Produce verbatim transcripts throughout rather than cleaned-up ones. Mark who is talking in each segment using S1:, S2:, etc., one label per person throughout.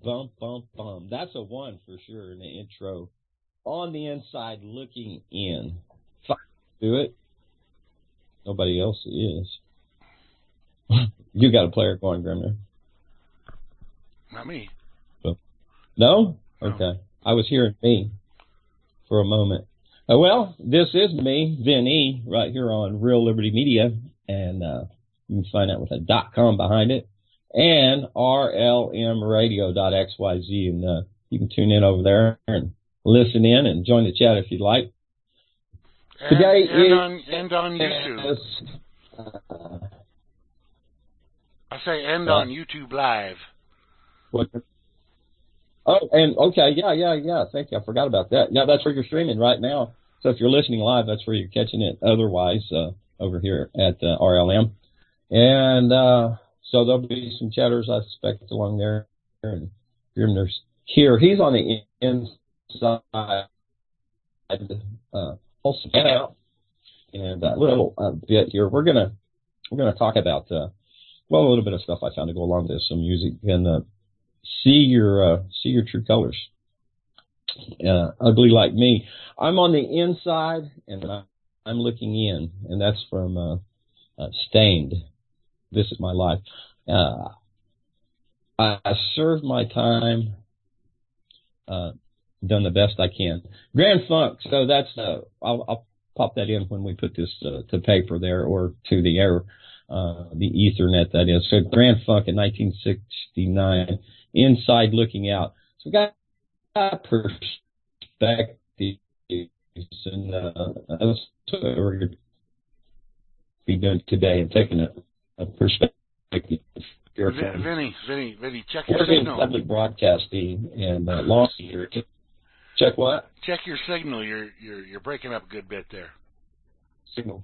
S1: Bum, bum, bum. That's a one for sure in the intro. On the inside, looking in. Do it. Nobody else is. You got a player going, Grimner.
S2: Not me.
S1: No?
S2: No.
S1: Okay. I was hearing me for a moment. Uh, well, this is me, Vin E, right here on Real Liberty Media, and uh, you can find out with a dot com behind it, and R L M radio dot X Y Z, and uh, you can tune in over there and listen in and join the chat if you'd like.
S2: And,
S1: Today
S2: and
S1: is,
S2: on and on YouTube.
S1: Uh,
S2: I say and
S1: uh,
S2: on YouTube Live.
S1: What? Oh, and okay, yeah, yeah, yeah. Thank you. I forgot about that. Yeah, that's where you're streaming right now. So if you're listening live, that's where you're catching it. Otherwise, uh, over here at uh, R L M, and uh, so there'll be some chatters, I suspect, along there. And Grimner's here. He's on the inside. Uh, also, and a little uh, bit here. We're gonna we're gonna talk about uh, well a little bit of stuff I found to go along with this, some music and. Uh, See your uh, see your true colors. Uh, ugly like me. I'm on the inside and I, I'm looking in, and that's from uh, uh, Stained. This is my life. Uh, I, I served my time, uh, done the best I can. Grand Funk. So that's uh, I'll, I'll pop that in when we put this uh, to paper there or to the air, uh, the Ethernet that is. So Grand Funk in nineteen sixty-nine. Inside looking out. So we got perspective, and uh, that's what we're going to be doing today, and taking a, a perspective.
S2: Vinny, Vinny, Vinny, check your
S1: we're
S2: signal.
S1: We're in public broadcasting and uh, lost here. Check what?
S2: Check your signal. You're you're you're breaking up a good bit there.
S1: Signal.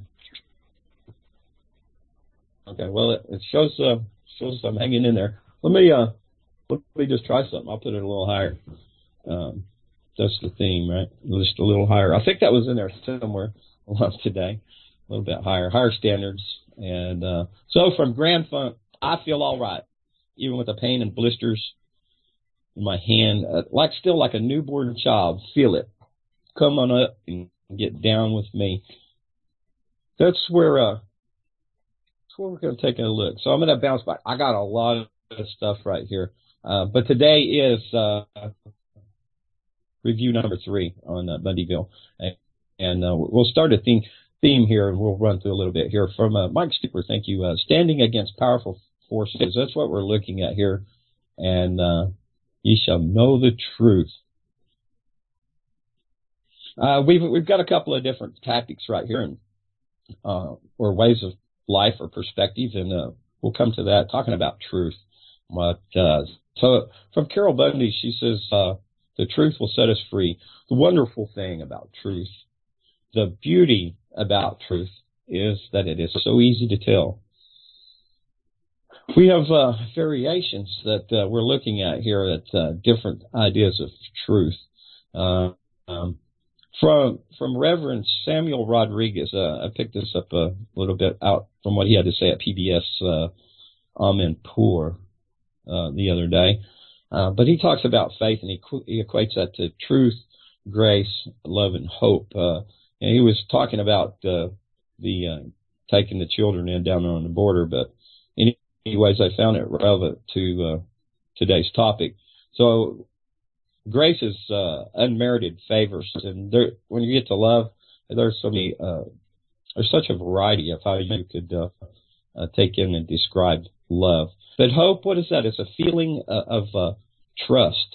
S1: Okay. Well, it, it shows uh, shows I'm hanging in there. Let me uh. Let me just try something. I'll put it a little higher. Um, that's the theme, right? Just a little higher. I think that was in there somewhere today. A little bit higher, higher standards. And uh, so from Grand Funk, I feel all right, even with the pain and blisters in my hand, uh, like still like a newborn child. Feel it. Come on up and get down with me. That's where uh, that's where we're going to take a look. So I'm going to bounce back. I got a lot of stuff right here. Uh, but today is uh, review number three on uh, Bundyville. And, and uh, we'll start a theme, theme here, and we'll run through a little bit here. From uh, Mike Stuper, thank you. Uh, standing against powerful forces. That's what we're looking at here. And uh, ye shall know the truth. Uh, we've, we've got a couple of different tactics right here, and, uh, or ways of life or perspective, and uh, we'll come to that, talking about truth. What uh, So from Carol Bundy, she says, uh, the truth will set us free. The wonderful thing about truth, the beauty about truth is that it is so easy to tell. We have uh, variations that uh, we're looking at here at uh, different ideas of truth. Uh, um, from from Reverend Samuel Rodriguez, uh, I picked this up a little bit out from what he had to say at P B S uh, Amanpour. Uh, the other day. Uh, but he talks about faith, and he, qu- he equates that to truth, grace, love, and hope. Uh, and he was talking about uh, the uh, taking the children in down on the border. But anyways, I found it relevant to uh, today's topic. So grace is uh, unmerited favors. And there, when you get to love, there's so many, uh, there's such a variety of how you could uh, uh, take in and describe love. But hope, what is that? It's a feeling uh, of uh, trust.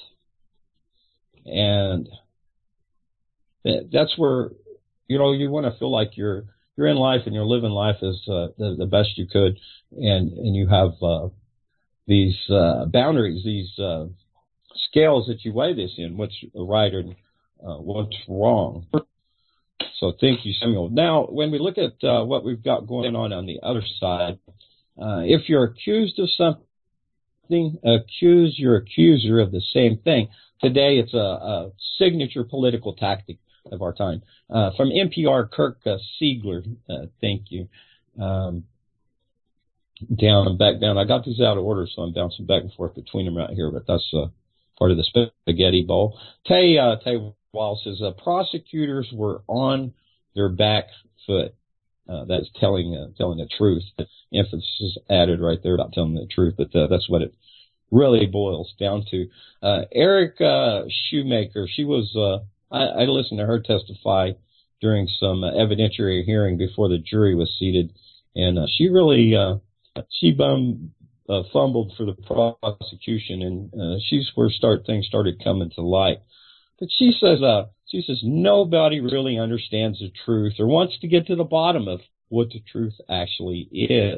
S1: And that's where, you know, you want to feel like you're you're in life and you're living life as uh, the, the best you could. And, and you have uh, these uh, boundaries, these uh, scales that you weigh this in, what's right and uh, what's wrong. So thank you, Samuel. Now, when we look at uh, what we've got going on on the other side, Uh, if you're accused of something, accuse your accuser of the same thing. Today, it's a, a signature political tactic of our time. Uh, from N P R, Kirk uh, Siegler, uh, thank you. Um, down and back down. I got these out of order, so I'm bouncing back and forth between them right here, but that's uh, part of the spaghetti bowl. Tay, uh, Tay Wall says, uh, prosecutors were on their back foot. Uh, that's telling, uh, telling the truth. Emphasis added right there about telling the truth, but uh, that's what it really boils down to. Uh, Erica Shoemaker, she was, uh, I, I listened to her testify during some uh, evidentiary hearing before the jury was seated, and uh, she really, uh, she bum, uh, fumbled for the prosecution, and uh, she's where start things started coming to light. But she says, uh, she says nobody really understands the truth or wants to get to the bottom of what the truth actually is.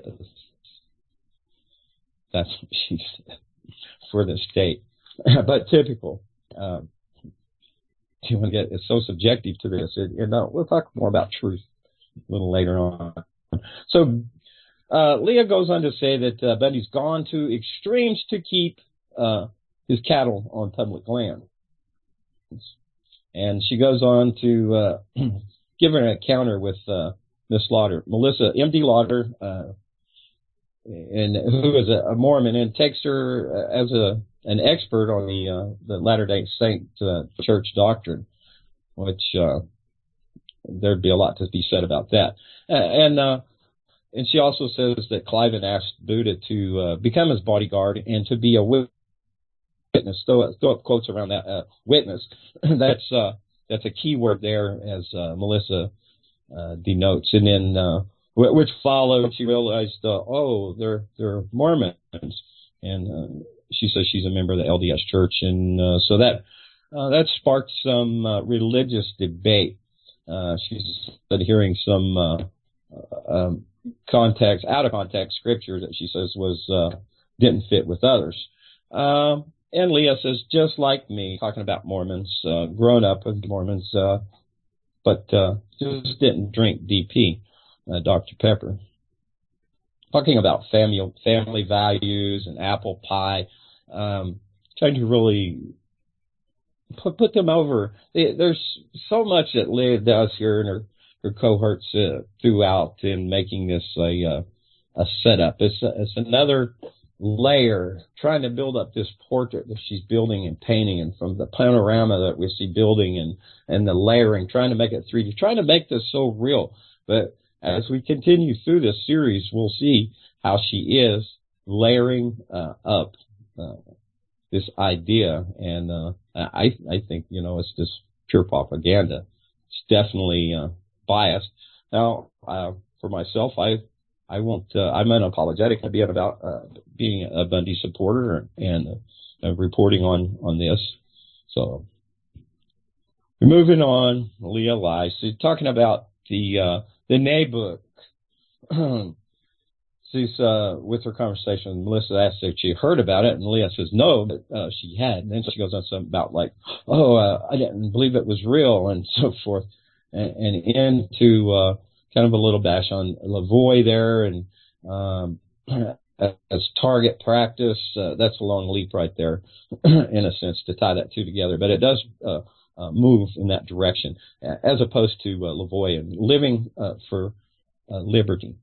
S1: That's what she said for the state. But typical. Um, you want to get it's so subjective to this. It, you know, we'll talk more about truth a little later on. So uh, Leah goes on to say that uh, Bundy's gone to extremes to keep uh, his cattle on public land. And she goes on to uh, give her an encounter with uh, Miss Lauder, Melissa M D Lauder, uh, and who is a, a Mormon, and takes her uh, as a an expert on the uh, the Latter-day Saint uh, church doctrine, which uh, there'd be a lot to be said about that. Uh, and uh, and she also says that Cliven asked Buddha to uh, become his bodyguard and to be a witness. Throw, throw up quotes around that uh, witness. that's uh, that's a key word there, as uh, Melissa uh, denotes. And then uh, which followed, she realized, uh, oh, they're they're Mormons, and uh, she says she's a member of the L D S Church, and uh, so that uh, that sparked some uh, religious debate. Uh, she's hearing some uh, um, context, out of context scripture that she says was uh, didn't fit with others. Um, And Leah says, just like me, talking about Mormons, uh, grown up with Mormons, uh, but uh, just didn't drink D P, uh, Doctor Pepper. Talking about family family values and apple pie, um, trying to really put, put them over. There's so much that Leah does here in her, her cohorts uh, throughout in making this a, uh, a setup. It's, a, it's another layer, trying to build up this portrait that she's building and painting, and from the panorama that we see building and, and the layering, trying to make it three D, trying to make this so real. But as we continue through this series, we'll see how she is layering uh, up uh, this idea. And uh, I, I think, you know, it's just pure propaganda. It's definitely uh, biased. Now, uh, for myself, I I won't, uh, I'm unapologetic being about, uh, being a Bundy supporter and, uh, reporting on, on this. So, moving on, Leah lies. So, talking about the, uh, the Nay book. She's, uh, with her conversation, Melissa asks if she heard about it, and Leah says no, but, uh, she had. And then she goes on something about like, oh, uh, I didn't believe it was real, and so forth. And, and into, uh, kind of a little bash on Lavoie there, and um, as target practice, uh, that's a long leap right there, in a sense, to tie that two together. But it does uh, uh, move in that direction, as opposed to uh, Lavoie and living uh, for uh, liberty.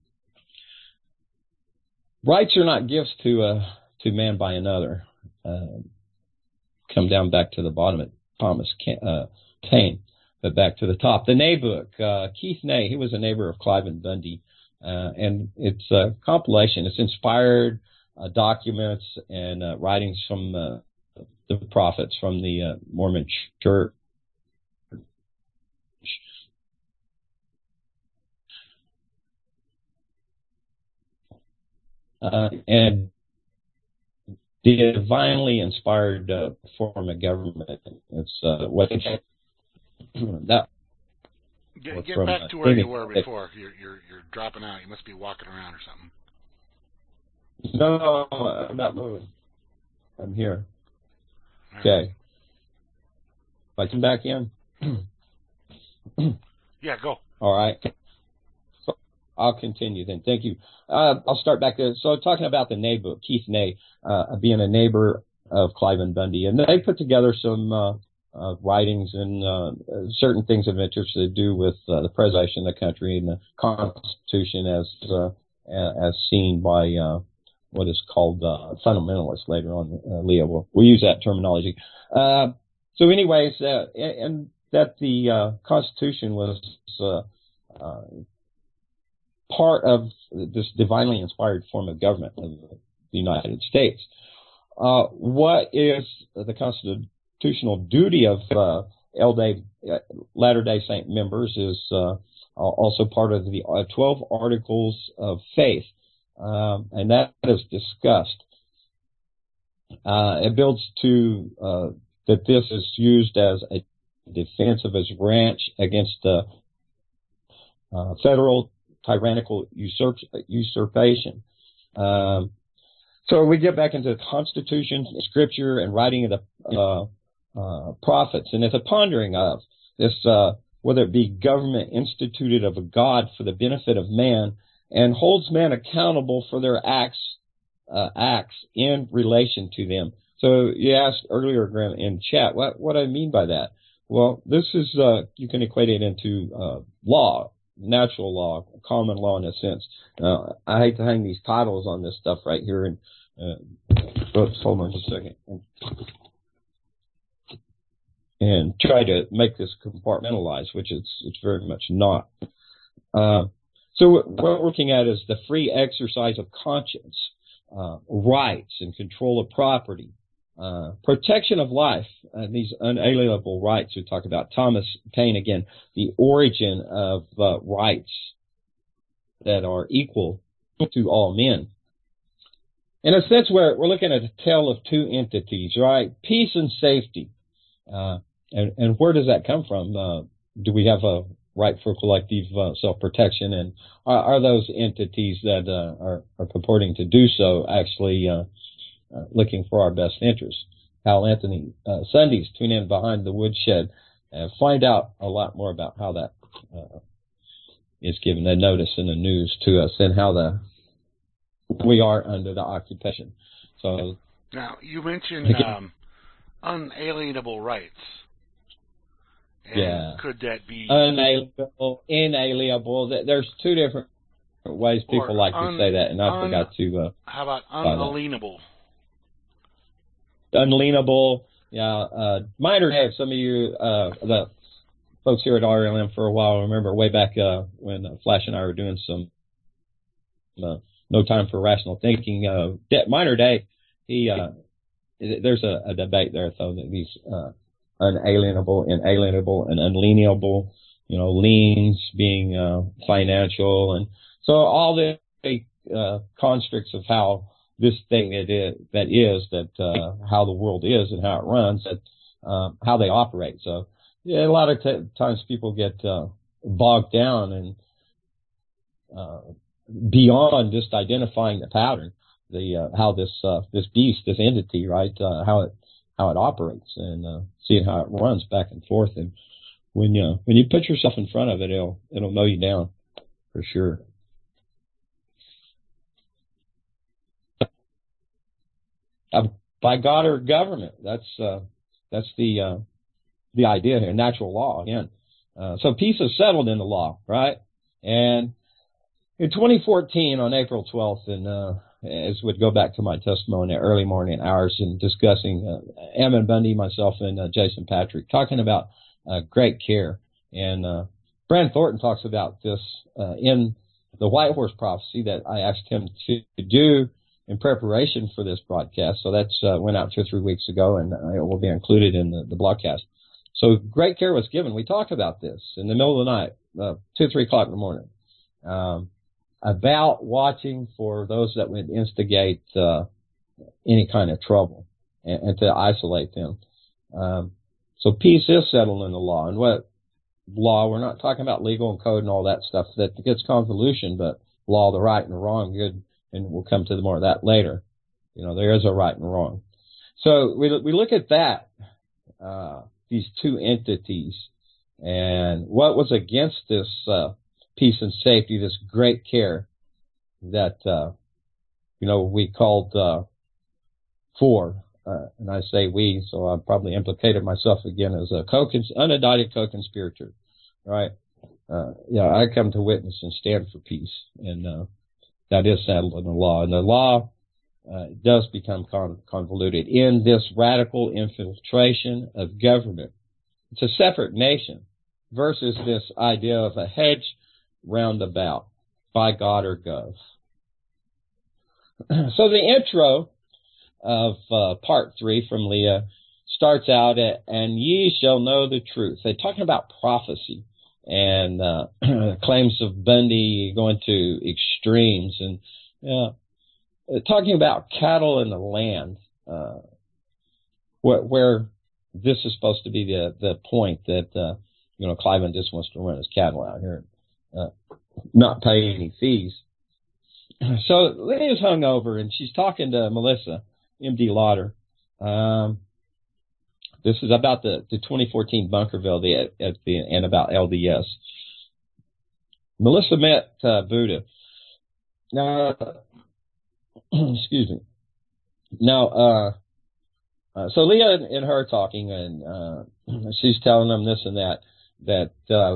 S1: Rights are not gifts to uh, to man by another. Uh, come down back to the bottom at Thomas uh, Paine. But back to the top, the Nay book. Uh, Keith Nay, he was a neighbor of Cliven Bundy, uh, and it's a compilation. It's inspired uh, documents and uh, writings from uh, the prophets from the uh, Mormon Church. Uh, and the divinely inspired uh, form of government. It's uh, what that.
S2: Get, get back to where you were before. You're you're you're dropping out. You must be walking around or something.
S1: No, I'm not moving. I'm here. Right. Okay. If I come back in.
S2: Yeah, go.
S1: All right. So I'll continue then. Thank you. Uh, I'll start back there. So talking about the Nay book, Keith Nay, uh, being a neighbor of Cliven Bundy, and they put together some uh, uh, writings and uh, certain things of interest to do with uh, the preservation of the country and the Constitution as uh, as seen by uh, what is called uh, fundamentalists later on. Uh, Leah will we'll use that terminology. Uh, so, anyways, uh, and that the uh, Constitution was uh, uh, part of this divinely inspired form of government of the United States. Uh, what is the constitutional duty of uh, L D A, Latter-day Saint members is uh, also part of the uh, twelve Articles of Faith, um, and that is discussed. Uh, it builds to uh, that this is used as a defense of his ranch against uh, uh, federal tyrannical usurp- usurpation. Um, so we get back into the Constitution, Scripture, and writing of the uh, uh, prophets, and it's a pondering of this, uh, whether it be government instituted of a God for the benefit of man, and holds man accountable for their acts, uh, acts in relation to them. So you asked earlier, Graham, in chat, what what I mean by that? Well, this is uh, you can equate it into uh, law. Natural law, common law in a sense. Uh, I hate to hang these titles on this stuff right here. And uh, oops, hold on just a second. And try to make this compartmentalized, which it's it's very much not. Uh, so what we're looking at is the free exercise of conscience, uh, rights and control of property, uh, protection of life, uh, these unalienable rights we talk about. Thomas Paine, again, the origin of uh, rights that are equal to all men. In a sense, we're, we're looking at a tale of two entities, right? Peace and safety. Uh, and, and where does that come from? Uh, do we have a right for collective uh, self-protection? And are, are those entities that uh, are, are purporting to do so actually uh, uh, looking for our best interests? Hal Anthony, uh, Sundays, tune in Behind the Woodshed and find out a lot more about how that uh, is given a notice in the news to us and how the we are under the occupation. So
S2: now you mentioned um, unalienable rights. And
S1: yeah.
S2: Could that be
S1: unalienable, inalienable? There's two different ways people like un, to say that, and I un, forgot to. Uh,
S2: how about unalienable?
S1: Unalienable. Yeah. Uh, Minor Day. Some of you, uh, the folks here at R L M for a while, remember way back uh, when uh, Flash and I were doing some. Uh, No Time for Rational Thinking. Uh, Minor Day, he, uh, there's a, a debate there, though, that these, uh, unalienable, inalienable, and unalienable, you know, liens being, uh, financial. And so all the, uh, constructs of how this thing it is, that is, that, uh, how the world is and how it runs, that, uh, how they operate. So, yeah, a lot of t- times people get, uh, bogged down and, uh, beyond just identifying the pattern, the uh, how this uh, this beast, this entity, right, uh, how it how it operates, and uh, seeing how it runs back and forth. And when you when you put yourself in front of it, it'll it'll mow you down for sure. Uh, by God or government, that's uh, that's the uh, the idea here. Natural law again. Uh, so peace is settled in the law, right? And in twenty fourteen, on April twelfth, and uh, as would go back to my testimony, early morning hours, and discussing uh, Ammon Bundy, myself, and uh, Jason Patrick, talking about uh, great care. And uh, Brand Thornton talks about this uh, in the White Horse Prophecy that I asked him to do in preparation for this broadcast. So that's uh, went out two or three weeks ago, and uh, it will be included in the, the broadcast. So great care was given. We talked about this in the middle of the night, uh, two, three o'clock in the morning. Um, about watching for those that would instigate uh, any kind of trouble and, and to isolate them. Um, so peace is settled in the law. And what law? We're not talking about legal and code and all that stuff. That gets convolution, but law, the right and the wrong, good, and we'll come to more of that later. You know, there is a right and wrong. So we we look at that, uh, these two entities, and what was against this uh, peace and safety, this great care that, uh, you know, we called, uh, for, uh, and I say we, so I probably implicated myself again as a co-cons- unindicted co-conspirator, right? Uh, yeah, I come to witness and stand for peace, and, uh, that is settled in the law. And the law uh, does become con- convoluted in this radical infiltration of government. It's a separate nation versus this idea of a hedge roundabout by God or Gov. So the intro of uh, part three from Leah starts out at, and ye shall know the truth. They're talking about prophecy and uh, claims of Bundy going to extremes, and uh, talking about cattle in the land, uh, where, where this is supposed to be the the point that uh, you know Cliven just wants to run his cattle out here, and, uh, not pay any fees. So Leah's hung over, and she's talking to Melissa, M D Lauder. Um, this is about the, the twenty fourteen Bunkerville the, at the, and about L D S. Melissa met uh, Buddha. Now, excuse me. Now, uh, uh, so Leah and, and her talking, and uh, she's telling them this and that, that uh,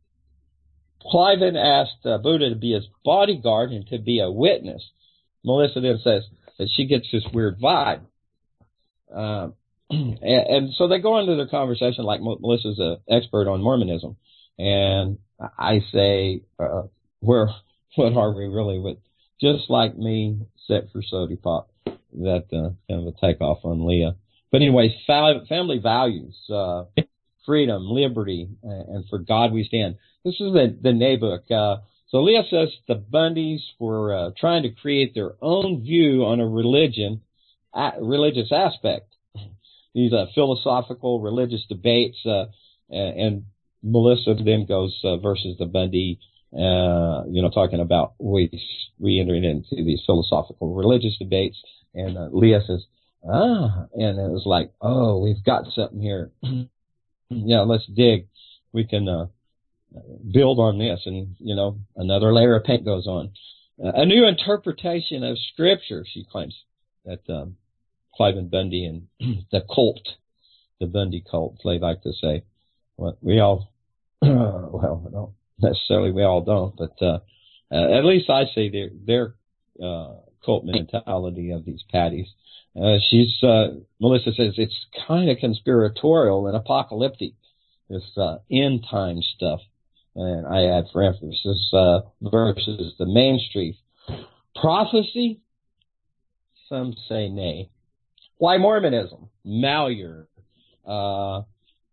S1: Cliven asked uh, Buddha to be his bodyguard and to be a witness. Melissa then says that she gets this weird vibe. Um, and, and so they go into their conversation like Melissa's an expert on Mormonism. And I say, uh, where, what are we really with? Just like me, set for Sody Pop. That uh, kind of a takeoff on Leah. But anyways, fa- family values, uh, freedom, liberty, and for God we stand. This is the, the Nay book. Uh, so Leah says the Bundys were uh, trying to create their own view on a religion, a, religious aspect. These uh, philosophical, religious debates, uh, and, and Melissa then goes uh, versus the Bundy, uh, you know, talking about we we entered into these philosophical, religious debates, and uh, Leah says, ah, and it was like, oh, we've got something here. Yeah, let's dig. We can uh, build on this, and you know, another layer of paint goes on. Uh, a new interpretation of Scripture, she claims, that um, Cliven Bundy and the cult, the Bundy cult, they like to say. Well, we all, well, not necessarily we all don't, but uh, uh, at least I say their their uh, cult mentality of these patties. Uh, she's, uh, Melissa says it's kind of conspiratorial and apocalyptic, this, uh, end time stuff. And I add for emphasis, uh, versus the mainstream. Prophecy? Some say nay. Why Mormonism? Malheur. Uh,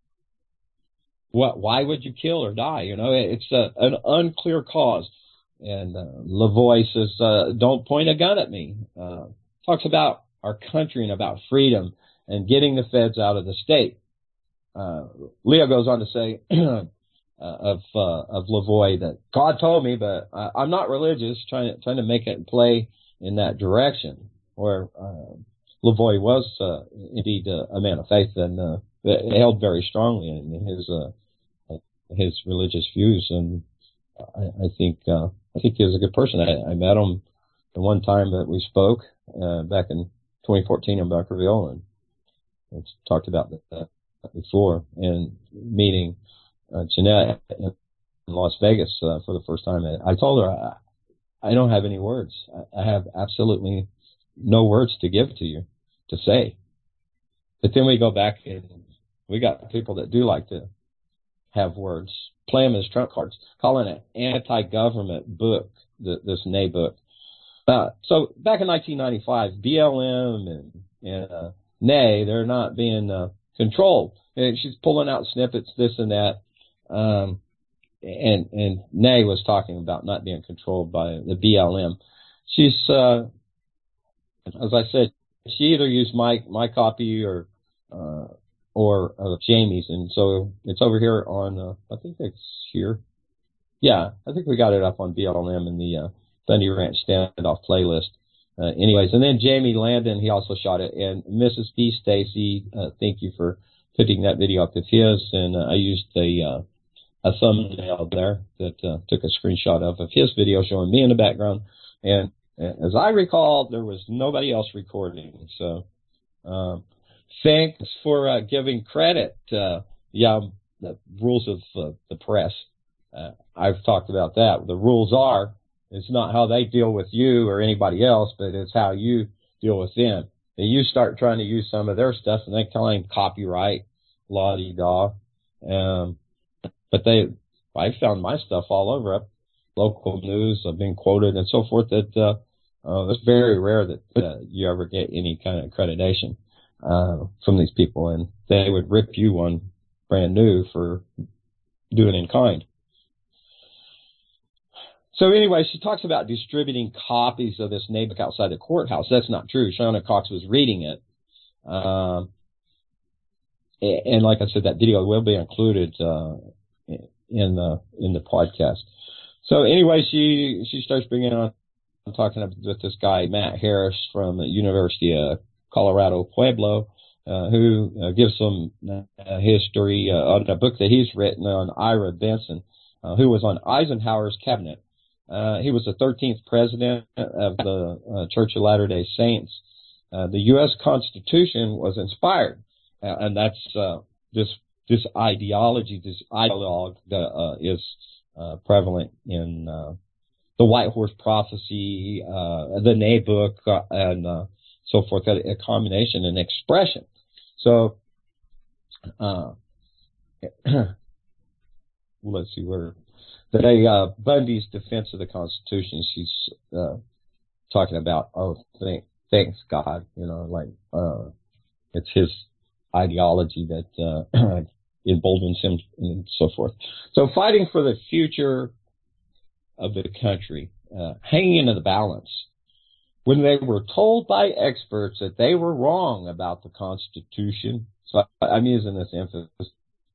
S1: what, why would you kill or die? You know, it's a, an unclear cause. And, uh, Lavoie says, uh, don't point a gun at me. Uh, talks about our country and about freedom and getting the feds out of the state. Uh, Leo goes on to say uh, of uh, of Lavoie that God told me, but I, I'm not religious, trying to trying to make it play in that direction. Where uh, Lavoie was uh, indeed uh, a man of faith and uh, held very strongly in his uh, his religious views, and I, I think uh, I think he was a good person. I, I met him the one time that we spoke uh, back in twenty fourteen in Bunkerville, and I've talked about that before, and meeting uh, Jeanette in Las Vegas uh, for the first time. I told her, I, I don't have any words. I, I have absolutely no words to give to you, to say. But then we go back and we got people that do like to have words, play them as trump cards, calling it an anti-government book, the, this Nay book. Uh, so back in nineteen ninety-five, B L M and, and uh, Nay, they're not being uh, controlled. And she's pulling out snippets, this and that. Um, and and Nay was talking about not being controlled by the B L M. She's, uh, as I said, she either used my my copy or uh, or uh, Jamie's, and so it's over here on. Uh, I think it's here. Yeah, I think we got it up on B L M in the uh, Bundy Ranch Standoff playlist. Uh, anyways, and then Jamie Landon, he also shot it. And Missus B. Stacy, uh, thank you for putting that video up of his. And uh, I used a, uh, a thumbnail there that uh, took a screenshot of, of his video showing me in the background. And uh, as I recall, there was nobody else recording. So um, thanks for uh, giving credit. Uh, yeah, the rules of uh, the press. Uh, I've talked about that. The rules are, it's not how they deal with you or anybody else, but it's how you deal with them. And you start trying to use some of their stuff, and they claim copyright, la-di-da. Um, but they, I found my stuff all over up, local news, I've been quoted and so forth, that, uh, uh, it's very rare that, uh, you ever get any kind of accreditation, uh, from these people, and they would rip you one brand new for doing in kind. So anyway, she talks about distributing copies of this name book outside the courthouse. That's not true. Shauna Cox was reading it. Um, and like I said, that video will be included, uh, in the, in the podcast. So anyway, she, she starts bringing on, talking with this guy, Matt Harris from the University of Colorado Pueblo, uh, who uh, gives some uh, history, uh, on a book that he's written on Ira Benson, uh, who was on Eisenhower's cabinet. Uh, he was the thirteenth president of the uh, Church of Latter-day Saints. Uh, the U S Constitution was inspired, uh, and that's uh, this this ideology, this ideologue that uh, is uh, prevalent in uh, the White Horse Prophecy, uh, the Ney book, uh, and uh, so forth. A, a combination and expression. So, uh, let's see where. Today, uh, Bundy's defense of the Constitution, she's, uh, talking about, oh, thank, thanks God, you know, like, uh, it's his ideology that, uh, emboldens him and so forth. So fighting for the future of the country, uh, hanging into the balance. When they were told by experts that they were wrong about the Constitution, so I'm using this emphasis,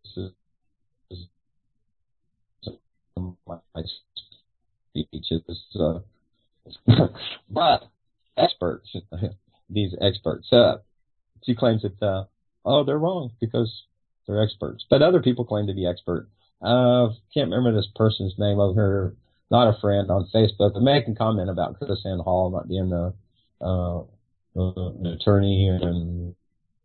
S1: my speeches, uh, but experts, these experts, uh, she claims that, uh, oh, they're wrong because they're experts, but other people claim to be expert. Uh, can't remember this person's name over here, not a friend on Facebook, but making comment about KrisAnne Hall not being the, uh, uh, an attorney and,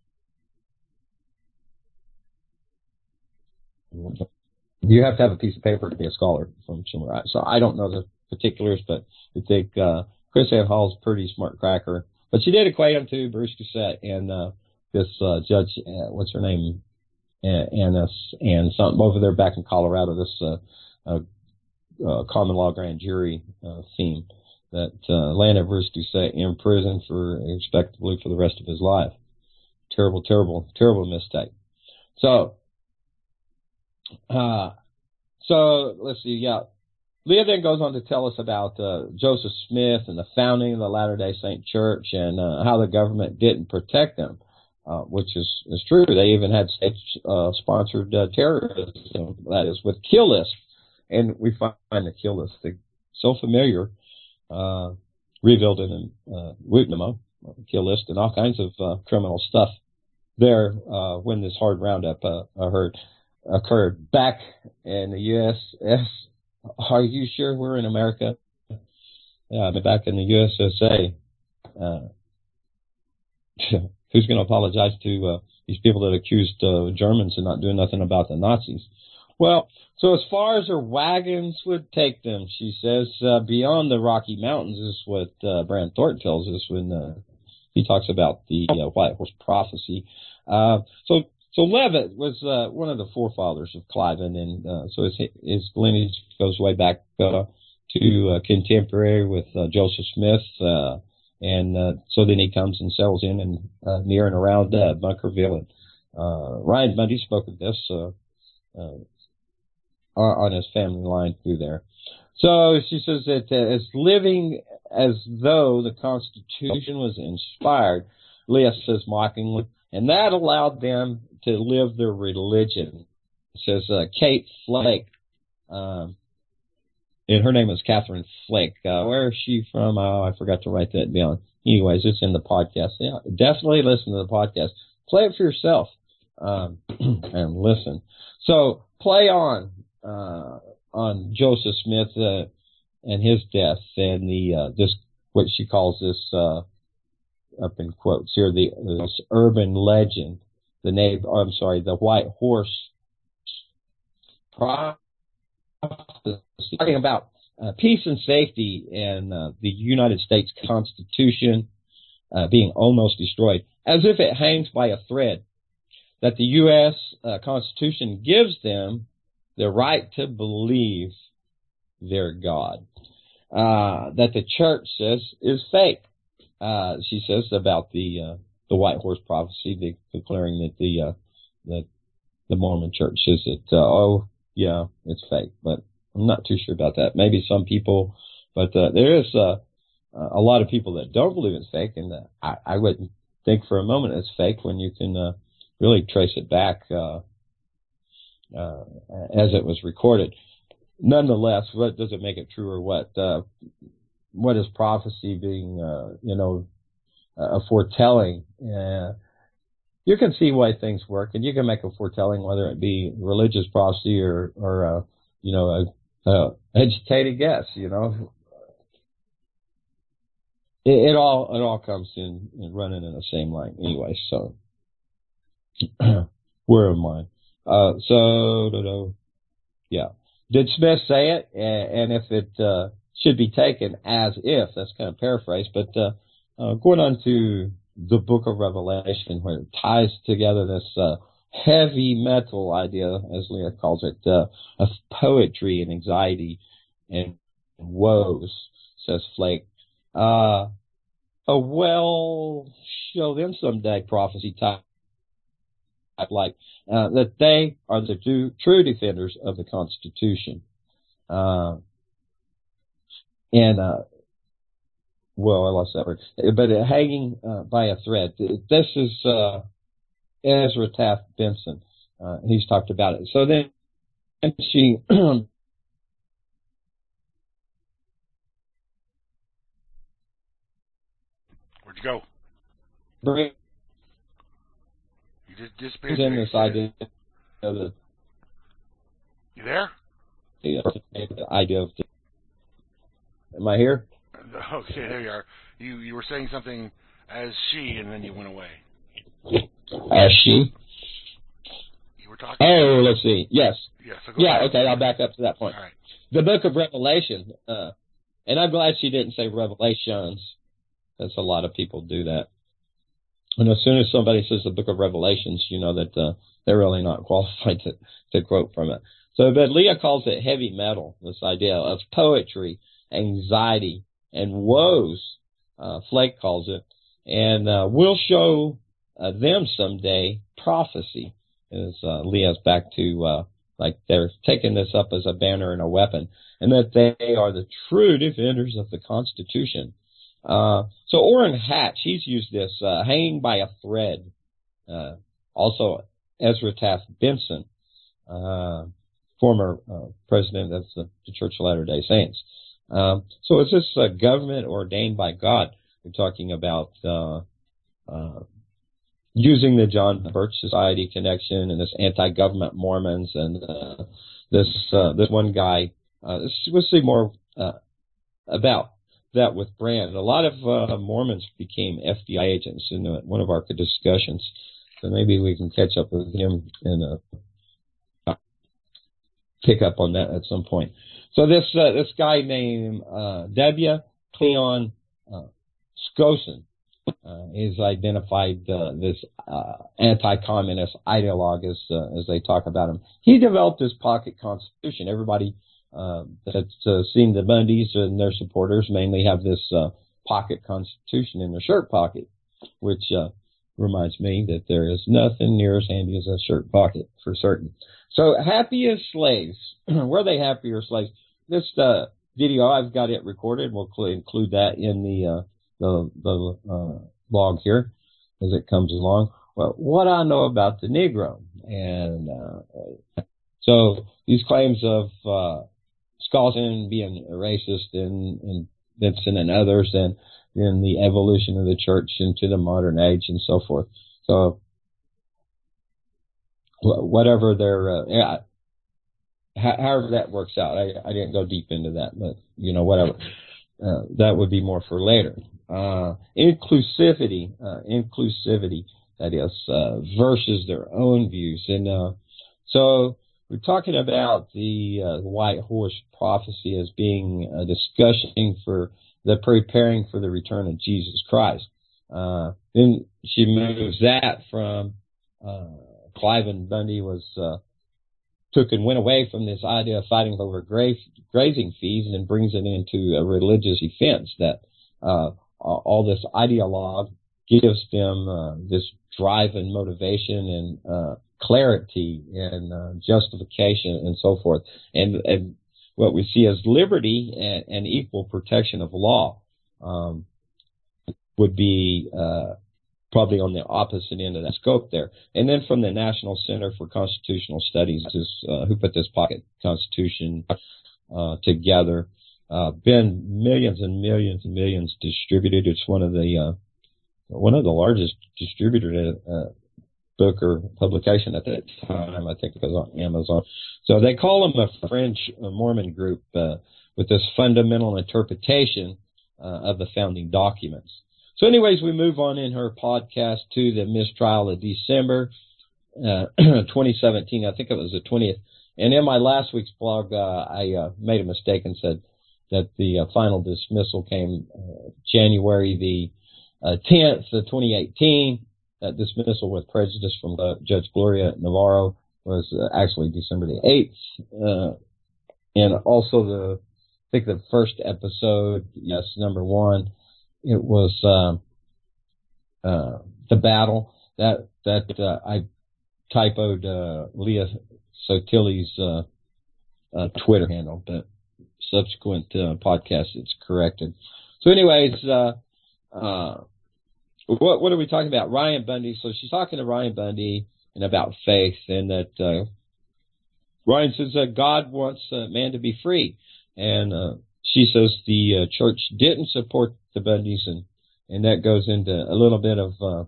S1: you have to have a piece of paper to be a scholar from somewhere. So I don't know the particulars, but I think, uh, KrisAnne Hall's a pretty smart cracker. But she did equate him to Bruce Doucette and, uh, this, uh, judge, uh, what's her name? Annis and something over there back in Colorado, this, uh, uh, uh common law grand jury, uh, theme that, uh, landed Bruce Doucette in prison for, respectively, for the rest of his life. Terrible, terrible, terrible mistake. So, Uh, so let's see, yeah. Leah then goes on to tell us about, uh, Joseph Smith and the founding of the Latter-day Saint Church and, uh, how the government didn't protect them, uh, which is, is true. They even had state, uh, sponsored, uh, terrorism, that is with kill lists. And we find the kill list so familiar, uh, revealed in, uh, Wutnamo, kill list and all kinds of, uh, criminal stuff there, uh, when this hard roundup, uh, occurred. occurred back in the U S S. Are you sure we're in America? Yeah, but back in the U S S A. Uh, who's going to apologize to uh, these people that accused uh, Germans of not doing nothing about the Nazis? Well, so as far as her wagons would take them, she says, uh, beyond the Rocky Mountains is what uh, Brand Thornton tells us when uh, he talks about the uh, White Horse Prophecy. Uh, so So Leavitt was uh, one of the forefathers of Cliven, and uh, so his, his lineage goes way back uh, to uh, contemporary with uh, Joseph Smith, uh, and uh, so then he comes and settles in and uh, near and around uh, Bunkerville. And uh, Ryan Bundy spoke of this uh, uh, on his family line through there. So she says that uh, as living as though the Constitution was inspired, Leah says mockingly, and that allowed them to live their religion. It says uh, Kate Flake, um, and her name is Catherine Flake. Uh, where is she from? Oh, I forgot to write that down. Anyways, it's in the podcast. Yeah, definitely listen to the podcast. Play it for yourself um, and listen. So play on uh, on Joseph Smith uh, and his death and the uh, this what she calls this uh, up in quotes here the this urban legend. The name, oh, I'm sorry, the White Horse Prophecy, talking about uh, peace and safety and uh, the United States Constitution, uh, being almost destroyed, as if it hangs by a thread, that the U S uh, Constitution gives them the right to believe their God, uh, that the church says is fake. Uh, she says about the uh, the white horse prophecy, the, declaring that the uh, that the Mormon church says that uh, oh yeah, it's fake, but I'm not too sure about that. Maybe some people, but uh, there is uh, a lot of people that don't believe it's fake, and uh, I, I wouldn't think for a moment it's fake when you can uh, really trace it back uh, uh, as it was recorded. Nonetheless, what does it make it true or what? Uh, what is prophecy being, uh, you know, a foretelling? Uh, you can see why things work, and you can make a foretelling, whether it be religious prophecy or, or uh, you know, a, a educated guess. You know, it, it all it all comes in, in running in the same line anyway. So, where am I? Uh, so, yeah. Did Smith say it? And if it uh, should be taken as if, that's kind of paraphrased, but uh, uh, going on to the book of Revelation, where it ties together this uh, heavy metal idea, as Leah calls it, uh, of poetry and anxiety and woes, says Flake. Uh, a well, show them someday prophecy type, like uh, that they are the true, true defenders of the Constitution. Uh, and, uh, well, I lost that word, but uh, hanging uh, by a thread. This is uh, Ezra Taft Benson. Uh, he's talked about it. So then she
S2: Where'd you go?
S1: brings
S2: You just disappeared.
S1: in this idea of the,
S2: you there?
S1: the idea of, am I here?
S2: Okay, there you are. You you were saying something as she, and then you went away.
S1: As she?
S2: You were talking.
S1: Oh, let's see. Yes.
S2: Yeah, so go
S1: yeah,
S2: ahead.
S1: okay, I'll back up to that point.
S2: All right.
S1: The book of Revelation, uh, and I'm glad she didn't say Revelations, because a lot of people do that. And as soon as somebody says the book of Revelations, you know that uh, they're really not qualified to, to quote from it. So, but Leah calls it heavy metal, this idea of poetry, anxiety, and woes, uh, Flake calls it. And uh, we'll show uh, them someday prophecy, as uh, Leah's back to, uh, like they're taking this up as a banner and a weapon, and that they are the true defenders of the Constitution. Uh, so Orrin Hatch, he's used this, uh, hanging by a thread. Uh, also Ezra Taft Benson, uh, former, uh, president of the, the Church of Latter-day Saints. Um, so is this uh, government ordained by God? We're talking about, uh, uh, using the John Birch Society connection and this anti-government Mormons and, uh, this, uh, this one guy, uh, this, we'll see more, uh, about that with Brand. A lot of uh, Mormons became F B I agents in uh, one of our discussions, so maybe we can catch up with him and uh, pick up on that at some point. So this uh, this guy named uh, Debia Cleon uh, Skosen uh, is identified uh, this uh, anti-communist ideologue as uh, as they talk about him. He developed this pocket constitution. Everybody Uh, that's uh, seen the Bundys and their supporters mainly have this uh, pocket constitution in their shirt pocket, which uh, reminds me that there is nothing near as handy as a shirt pocket for certain. So happy as slaves. Were they happy as slaves? This uh, video, I've got it recorded. We'll cl- include that in the uh, the, the uh, blog here as it comes along. Well, what I know about the Negro. And uh, so these claims of uh, Skosen being a racist and, and Benson and others, and in the evolution of the church into the modern age and so forth. So whatever their, uh, yeah, however that works out, I, I didn't go deep into that, but you know, whatever. Uh, that would be more for later. Uh, inclusivity, uh, inclusivity, that is, uh, versus their own views. And, uh, so, we're talking about the uh, white horse prophecy as being a discussion for the preparing for the return of Jesus Christ. Uh, then she moves that from uh, Cliven Bundy was uh, took and went away from this idea of fighting over gra- grazing fees and brings it into a religious defense that uh, all this ideologue gives them uh, this drive and motivation and uh, clarity and uh, justification and so forth. And, and what we see as liberty and, and equal protection of law um, would be uh, probably on the opposite end of that scope there. And then from the National Center for Constitutional Studies, is, uh, who put this pocket constitution uh, together, uh, been millions and millions and millions distributed. It's one of the uh, one of the largest distributed uh, book or publication at that time. I think it was on Amazon. So they call them a French Mormon group uh, with this fundamental interpretation uh, of the founding documents. So anyways, we move on in her podcast to the mistrial of December uh, twenty seventeen. I think it was the twentieth. And in my last week's blog, uh, I uh, made a mistake and said that the uh, final dismissal came uh, January the uh, tenth of twenty eighteen. That dismissal with prejudice from uh, Judge Gloria Navarro was uh, actually December the eighth. Uh, and also the, I think the first episode, yes, number one, it was um, uh, the battle that that uh, I typoed uh, Leah Sotili's uh, uh, Twitter handle, but subsequent uh, podcast it's corrected. So, anyways, uh, uh, what what are we talking about? Ryan Bundy. So she's talking to Ryan Bundy and about faith, and that uh, Ryan says that God wants uh, man to be free, and uh, she says the uh, church didn't support the Bundys, and, and that goes into a little bit of uh,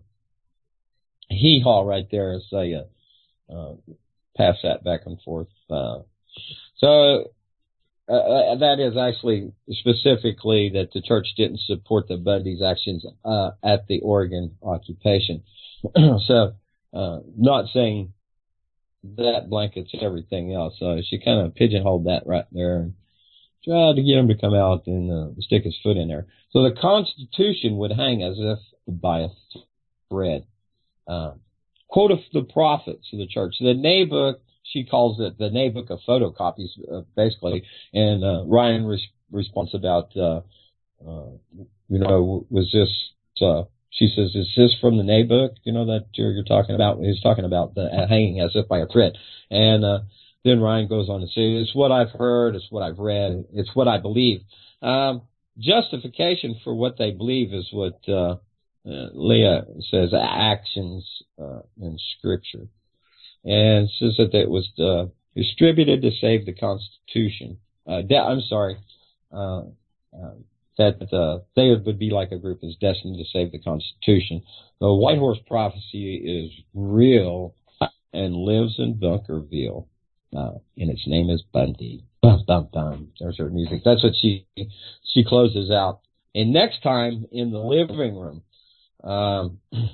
S1: hee-haw right there as they uh, uh, pass that back and forth. Uh, so uh, that is actually specifically that the church didn't support the Bundys' actions uh, at the Oregon occupation. So uh, not saying that blankets everything else. So she kind of pigeonholed that right there and tried to get him to come out and uh, stick his foot in there. So the Constitution would hang as if by a thread. Uh, quote of the prophets of the church. The Naybook, she calls it the Naybook of photocopies, uh, basically. And uh, Ryan res- responds about, uh, uh, you know, was this, uh, she says, is this from the Naybook, you know, that you're, you're talking about? He's talking about the uh, hanging as if by a thread. And uh, then Ryan goes on to say, it's what I've heard, it's what I've read, it's what I believe. Um, justification for what they believe is what uh, uh, Leah says, actions uh, in Scripture. And says that it was uh, distributed to save the Constitution. Uh, de- I'm sorry, uh, uh, that uh, they would be like a group is destined to save the Constitution. The White Horse Prophecy is real and lives in Bunkerville. Uh, and its name is Bundy. Bum, bum, bum. There's her music. That's what she she closes out. And next time in the living room, um,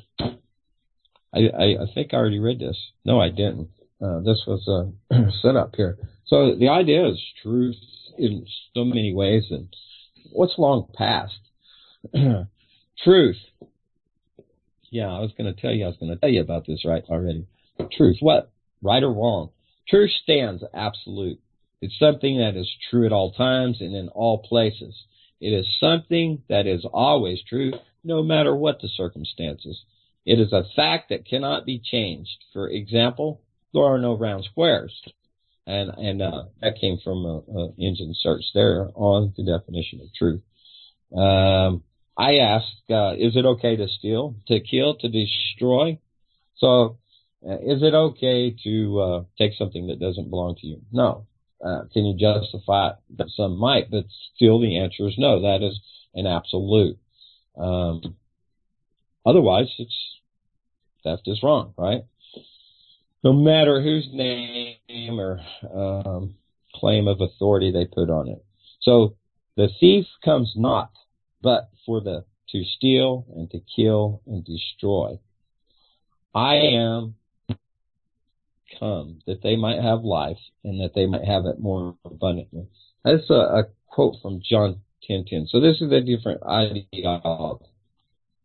S1: I, I, I think I already read this. No, I didn't. Uh, this was uh, set up here. So the idea is truth in so many ways, and what's long past? Truth. Yeah, I was going to tell you. I was going to tell you about this right already. Truth. What? Right or wrong? Truth stands absolute. It's something that is true at all times and in all places. It is something that is always true, no matter what the circumstances. It is a fact that cannot be changed. For example, there are no round squares. And and uh, that came from an engine search there on the definition of truth. Um, I asked, uh, is it okay to steal, to kill, to destroy? So uh, is it okay to uh, take something that doesn't belong to you? No. Uh, can you justify it? That some might, but still the answer is no. That is an absolute. Um, otherwise, it's theft is wrong, right? No matter whose name or um, claim of authority they put on it. So the thief comes not, but for the to steal and to kill and destroy. I am come that they might have life and that they might have it more abundantly. That's a, a quote from John ten ten. So this is a different ideology.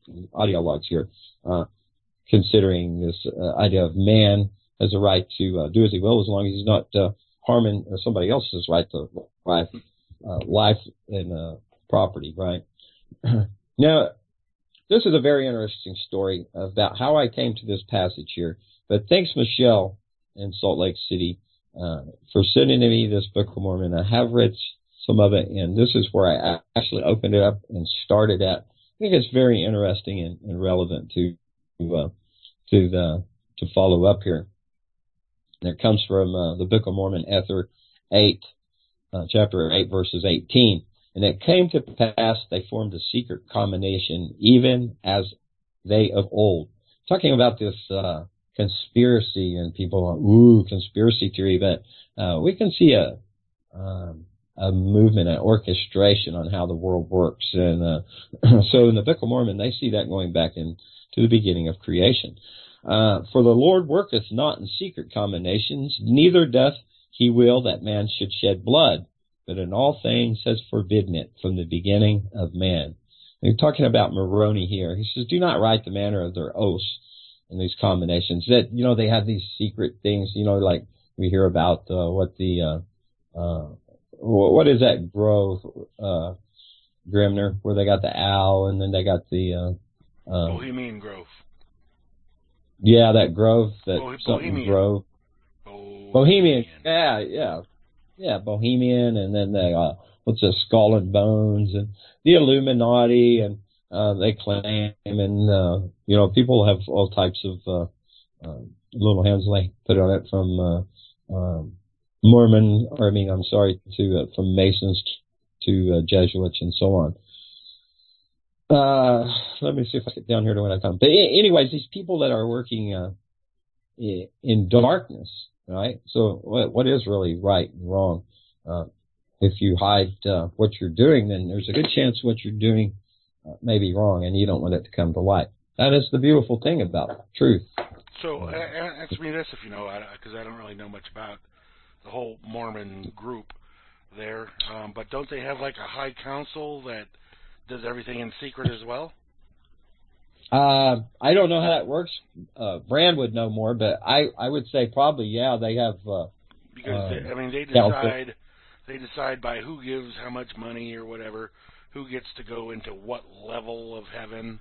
S1: ideologues here, uh, considering this uh, idea of man has a right to uh, do as he will as long as he's not uh, harming somebody else's right to life, uh, life and uh, property, right? Now, this is a very interesting story about how I came to this passage here. But thanks, Michelle in Salt Lake City, uh, for sending to me this Book of Mormon. I have read some of it, and this is where I actually opened it up and started at. I think it's very interesting and, and relevant to uh, to the to follow up here. And it comes from uh, the Book of Mormon, Ether eight, uh, chapter eight, verses eighteen. And it came to pass they formed a secret combination, even as they of old. Talking about this uh, conspiracy, and people are, ooh, conspiracy theory, but uh, we can see a um, a movement, an orchestration on how the world works. And uh, so in the Book of Mormon, they see that going back into the beginning of creation. Uh, For the Lord worketh not in secret combinations, neither doth he will that man should shed blood, but in all things has forbidden it from the beginning of man. And we're talking about Moroni here. He says, do not write the manner of their oaths in these combinations. That, you know, they have these secret things, you know, like we hear about uh, what the, uh, uh, what is that grove, uh, Grimner, where they got the owl and then they got the, uh, uh,
S2: Bohemian Grove.
S1: Yeah, that grove, that
S2: Bo-
S1: something
S2: Bohemian.
S1: grove.
S2: Bohemian.
S1: Bohemian. Yeah, yeah. Yeah, Bohemian, and then the, uh, what's the Skull and Bones, and the Illuminati, and, uh, they claim, and, uh, you know, people have all types of, uh, uh, little hands they put on it from, uh, um, Mormon, or I mean, I'm sorry, to, uh, from Masons to, uh, Jesuits and so on. Uh, let me see if I get down here to when I come. But anyways, these people that are working, uh, in darkness, right? So what, what is really right and wrong? Uh, if you hide, uh, what you're doing, then there's a good chance what you're doing uh, may be wrong, and you don't want it to come to light. That is the beautiful thing about truth.
S2: So, uh, answer me this if you know, because I, I don't really know much about the whole Mormon group there, um, but don't they have like a high council that does everything in secret as well?
S1: Uh, I don't know how that works. Uh, Brand would know more, but I, I would say probably, yeah, they have, uh,
S2: because
S1: uh,
S2: they, I mean, they
S1: council.
S2: decide, they decide by who gives how much money or whatever, who gets to go into what level of heaven.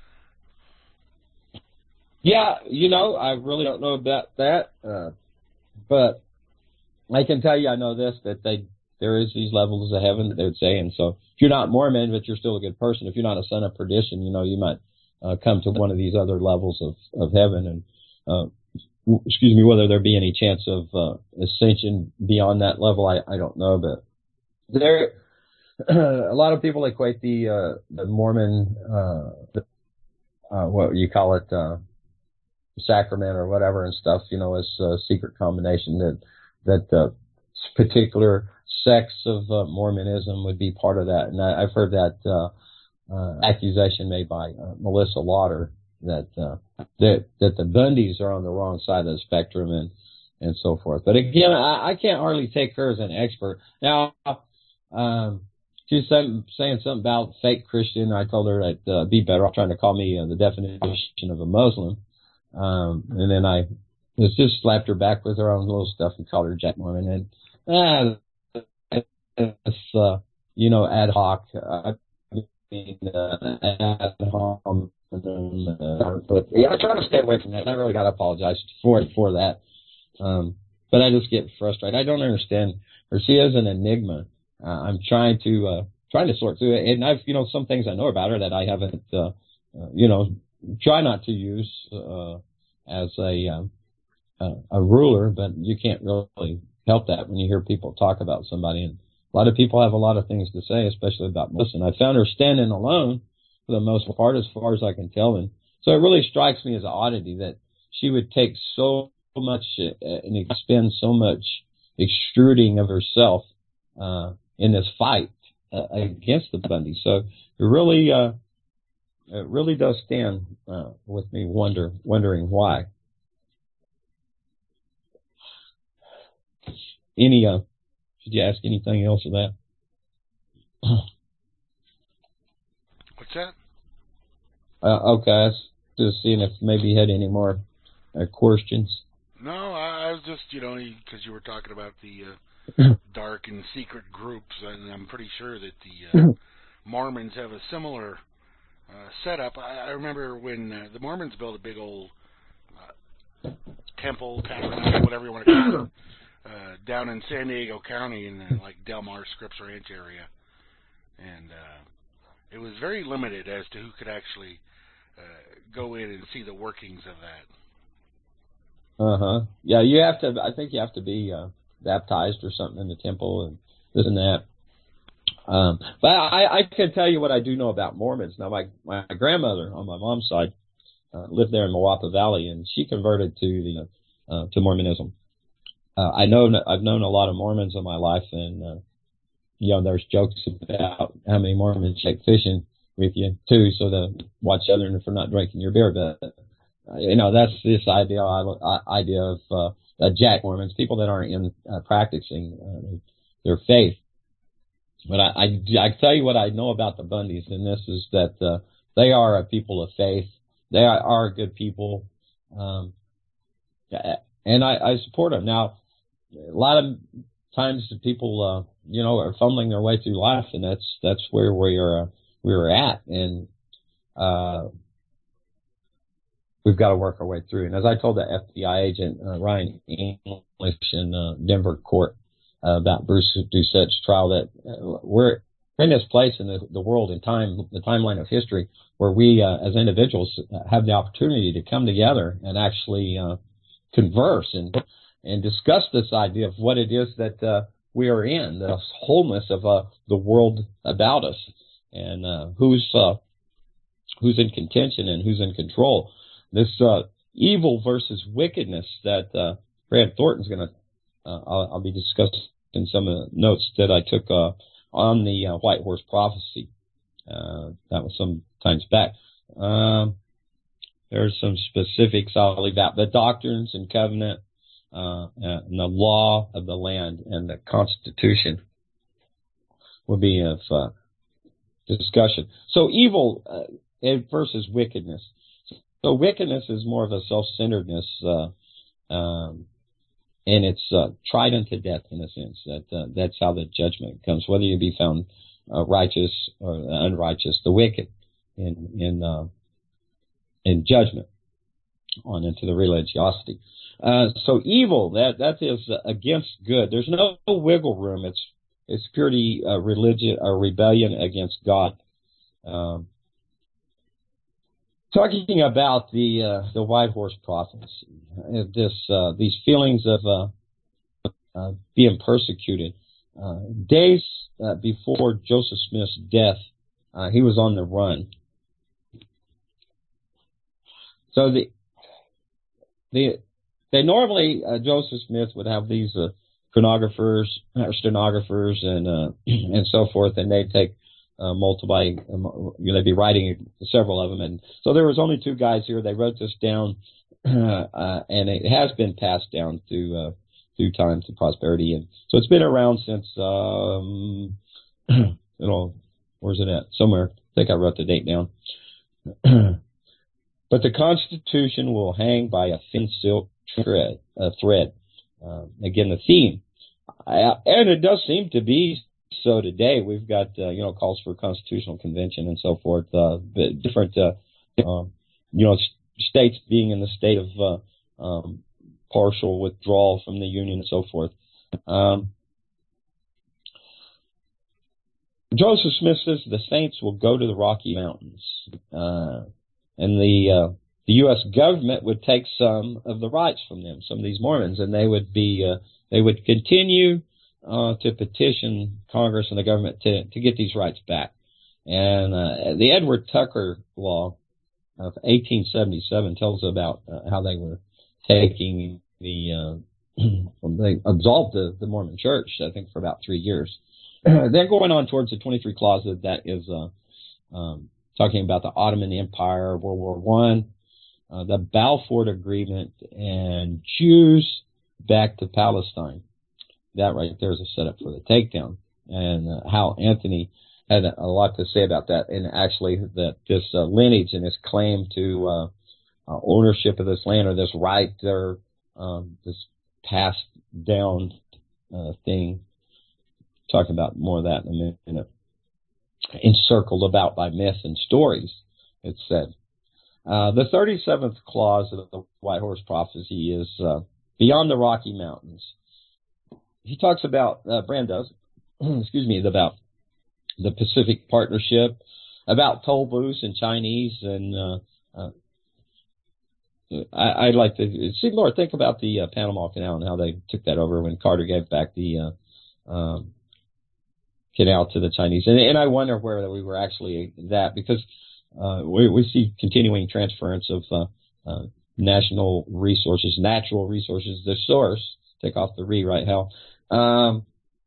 S1: Yeah, you know, I really don't know about that, uh, but I can tell you I know this, that they, there is these levels of heaven that they would say, and so if you're not Mormon, but you're still a good person, if you're not a son of perdition, you know, you might uh, come to one of these other levels of, of heaven, and, uh, w- excuse me, whether there be any chance of uh, ascension beyond that level, I, I don't know, but there, a lot of people equate the, uh, the Mormon, uh, the, uh, what you call it, uh, sacrament or whatever and stuff, you know, as a secret combination that, that, uh, particular sects of uh, Mormonism would be part of that. And I, I've heard that, uh, uh, accusation made by uh, Melissa Lauder that, uh, that, that the Bundys are on the wrong side of the spectrum and, and so forth. But again, I, I can't hardly take her as an expert. Now, um, she's saying, saying something about fake Christian. I told her that, uh, be better off trying to call me uh, the definition of a Muslim. Um, and then I was just slapped her back with her own little stuff and called her Jack Mormon. And, uh, it's, uh, you know, ad hoc. I mean, uh, ad hoc. Uh, but yeah, I try to stay away from that. I really got to apologize for for that. Um, but I just get frustrated. I don't understand her. She is an enigma. Uh, I'm trying to, uh, trying to sort through it. And I've, you know, some things I know about her that I haven't, uh, uh you know, try not to use, uh, as a, um, a, a ruler, but you can't really help that when you hear people talk about somebody. And a lot of people have a lot of things to say, especially about Melissa. And I found her standing alone for the most part, as far as I can tell. And so it really strikes me as an oddity that she would take so much uh, and expend so much extruding of herself, uh, in this fight uh, against the Bundy. So it really, uh, it really does stand, uh, with me wonder, wondering why. Any, uh, should you ask anything else of that?
S2: What's that?
S1: Uh, okay, just seeing if maybe you had any more uh, questions.
S2: No, I, I was just, you know, because you were talking about the uh, dark and secret groups, and I'm pretty sure that the uh, Mormons have a similar uh, setup. I, I remember when uh, the Mormons built a big old uh, temple, tabernacle, whatever you want to call it, uh, down in San Diego County in the, like Del Mar Scripps Ranch area, and uh, it was very limited as to who could actually uh, go in and see the workings of that.
S1: Uh huh. Yeah, you have to. I think you have to be uh, baptized or something in the temple and this and that. Um, but I, I can tell you what I do know about Mormons. Now, my my grandmother on my mom's side uh, lived there in Moapa Valley, and she converted to the uh, to Mormonism. Uh, I know I've known a lot of Mormons in my life, and uh, you know, there's jokes about how many Mormons take fishing with you too, so to watch the other for not drinking your beer. But uh, you know, that's this idea idea of uh, uh, Jack Mormons, people that aren't in uh, practicing uh, their faith. But I, I I tell you what I know about the Bundys, and this is that uh, they are a people of faith. They are, are good people, um, and I, I support them. Now, a lot of times the people, uh, you know, are fumbling their way through life, and that's that's where we are uh, we are at, and uh, we've got to work our way through. And as I told the F B I agent uh, Ryan English in uh, Denver court uh, about Bruce Doucette's trial, that uh, we're in this place in the, the world and time, the timeline of history, where we uh, as individuals have the opportunity to come together and actually uh, converse and and discuss this idea of what it is that uh, we are in, the wholeness of uh, the world about us, and uh, who's uh, who's in contention and who's in control. This uh, evil versus wickedness that uh, Brad Thornton's going to, uh, I'll, I'll be discussing some of the notes that I took uh, on the uh, White Horse Prophecy. Uh, that was some times back. Um, there's some specifics I'll leave out. The doctrines and covenant, uh, and the law of the land and the Constitution will be of uh, discussion. So evil uh, versus wickedness. So wickedness is more of a self-centeredness, uh, um, and it's uh, tried unto death in a sense. That uh, that's how the judgment comes, whether you be found uh, righteous or unrighteous. The wicked in in uh, in judgment on into the religiosity. Uh, so evil, that that is against good. There's no, no wiggle room. It's it's purely uh, religion or rebellion against God. Um, Talking about the uh, the White Horse Prophecy, this uh, these feelings of uh, uh, being persecuted. Uh, days uh, before Joseph Smith's death, uh, he was on the run. So the the they normally uh, Joseph Smith would have these uh, chronographers or stenographers and uh, and so forth, and they'd take. Uh, multiply, um, you know, they'd be writing several of them. And so there was only two guys here. They wrote this down, uh, and it has been passed down through, uh, through time to prosperity. And so it's been around since, um, you know, where's it at? Somewhere. I think I wrote the date down. But the Constitution will hang by a thin silk thread, uh, thread. Uh, again, the theme. Uh, and it does seem to be so today. We've got, uh, you know, calls for constitutional convention and so forth, uh, different, uh, uh, you know, states being in the state of, uh, um, partial withdrawal from the Union and so forth. Um, Joseph Smith says the saints will go to the Rocky Mountains, uh, and the, uh, the U S government would take some of the rights from them, some of these Mormons, and they would be, uh, they would continue Uh, to petition Congress and the government to, to get these rights back. And uh, the Edward Tucker Law of eighteen seventy-seven tells about uh, how they were taking the, uh, they absolved the, the Mormon Church, I think, for about three years. Then going on towards the twenty-three clause that is uh, um, talking about the Ottoman Empire, World War One, uh, the Balfour Agreement, and Jews back to Palestine. That right there is a setup for the takedown, and uh, how Anthony had a lot to say about that, and actually that this uh, lineage and this claim to uh, uh, ownership of this land or this right or um, this passed down uh, thing. Talking about more of that in a minute. Encircled about by myth and stories, it's said. Uh, the thirty-seventh clause of the White Horse Prophecy is uh, beyond the Rocky Mountains. He talks about, uh, Brand does, excuse me, about the Pacific Partnership, about toll booths and Chinese, and uh, uh, I, I'd like to see more. Think about the uh, Panama Canal and how they took that over when Carter gave back the uh, um, canal to the Chinese. And, and I wonder where we were actually that, because uh, we, we see continuing transference of uh, uh, national resources, natural resources, the source. Take off the re, right, Hal? Um,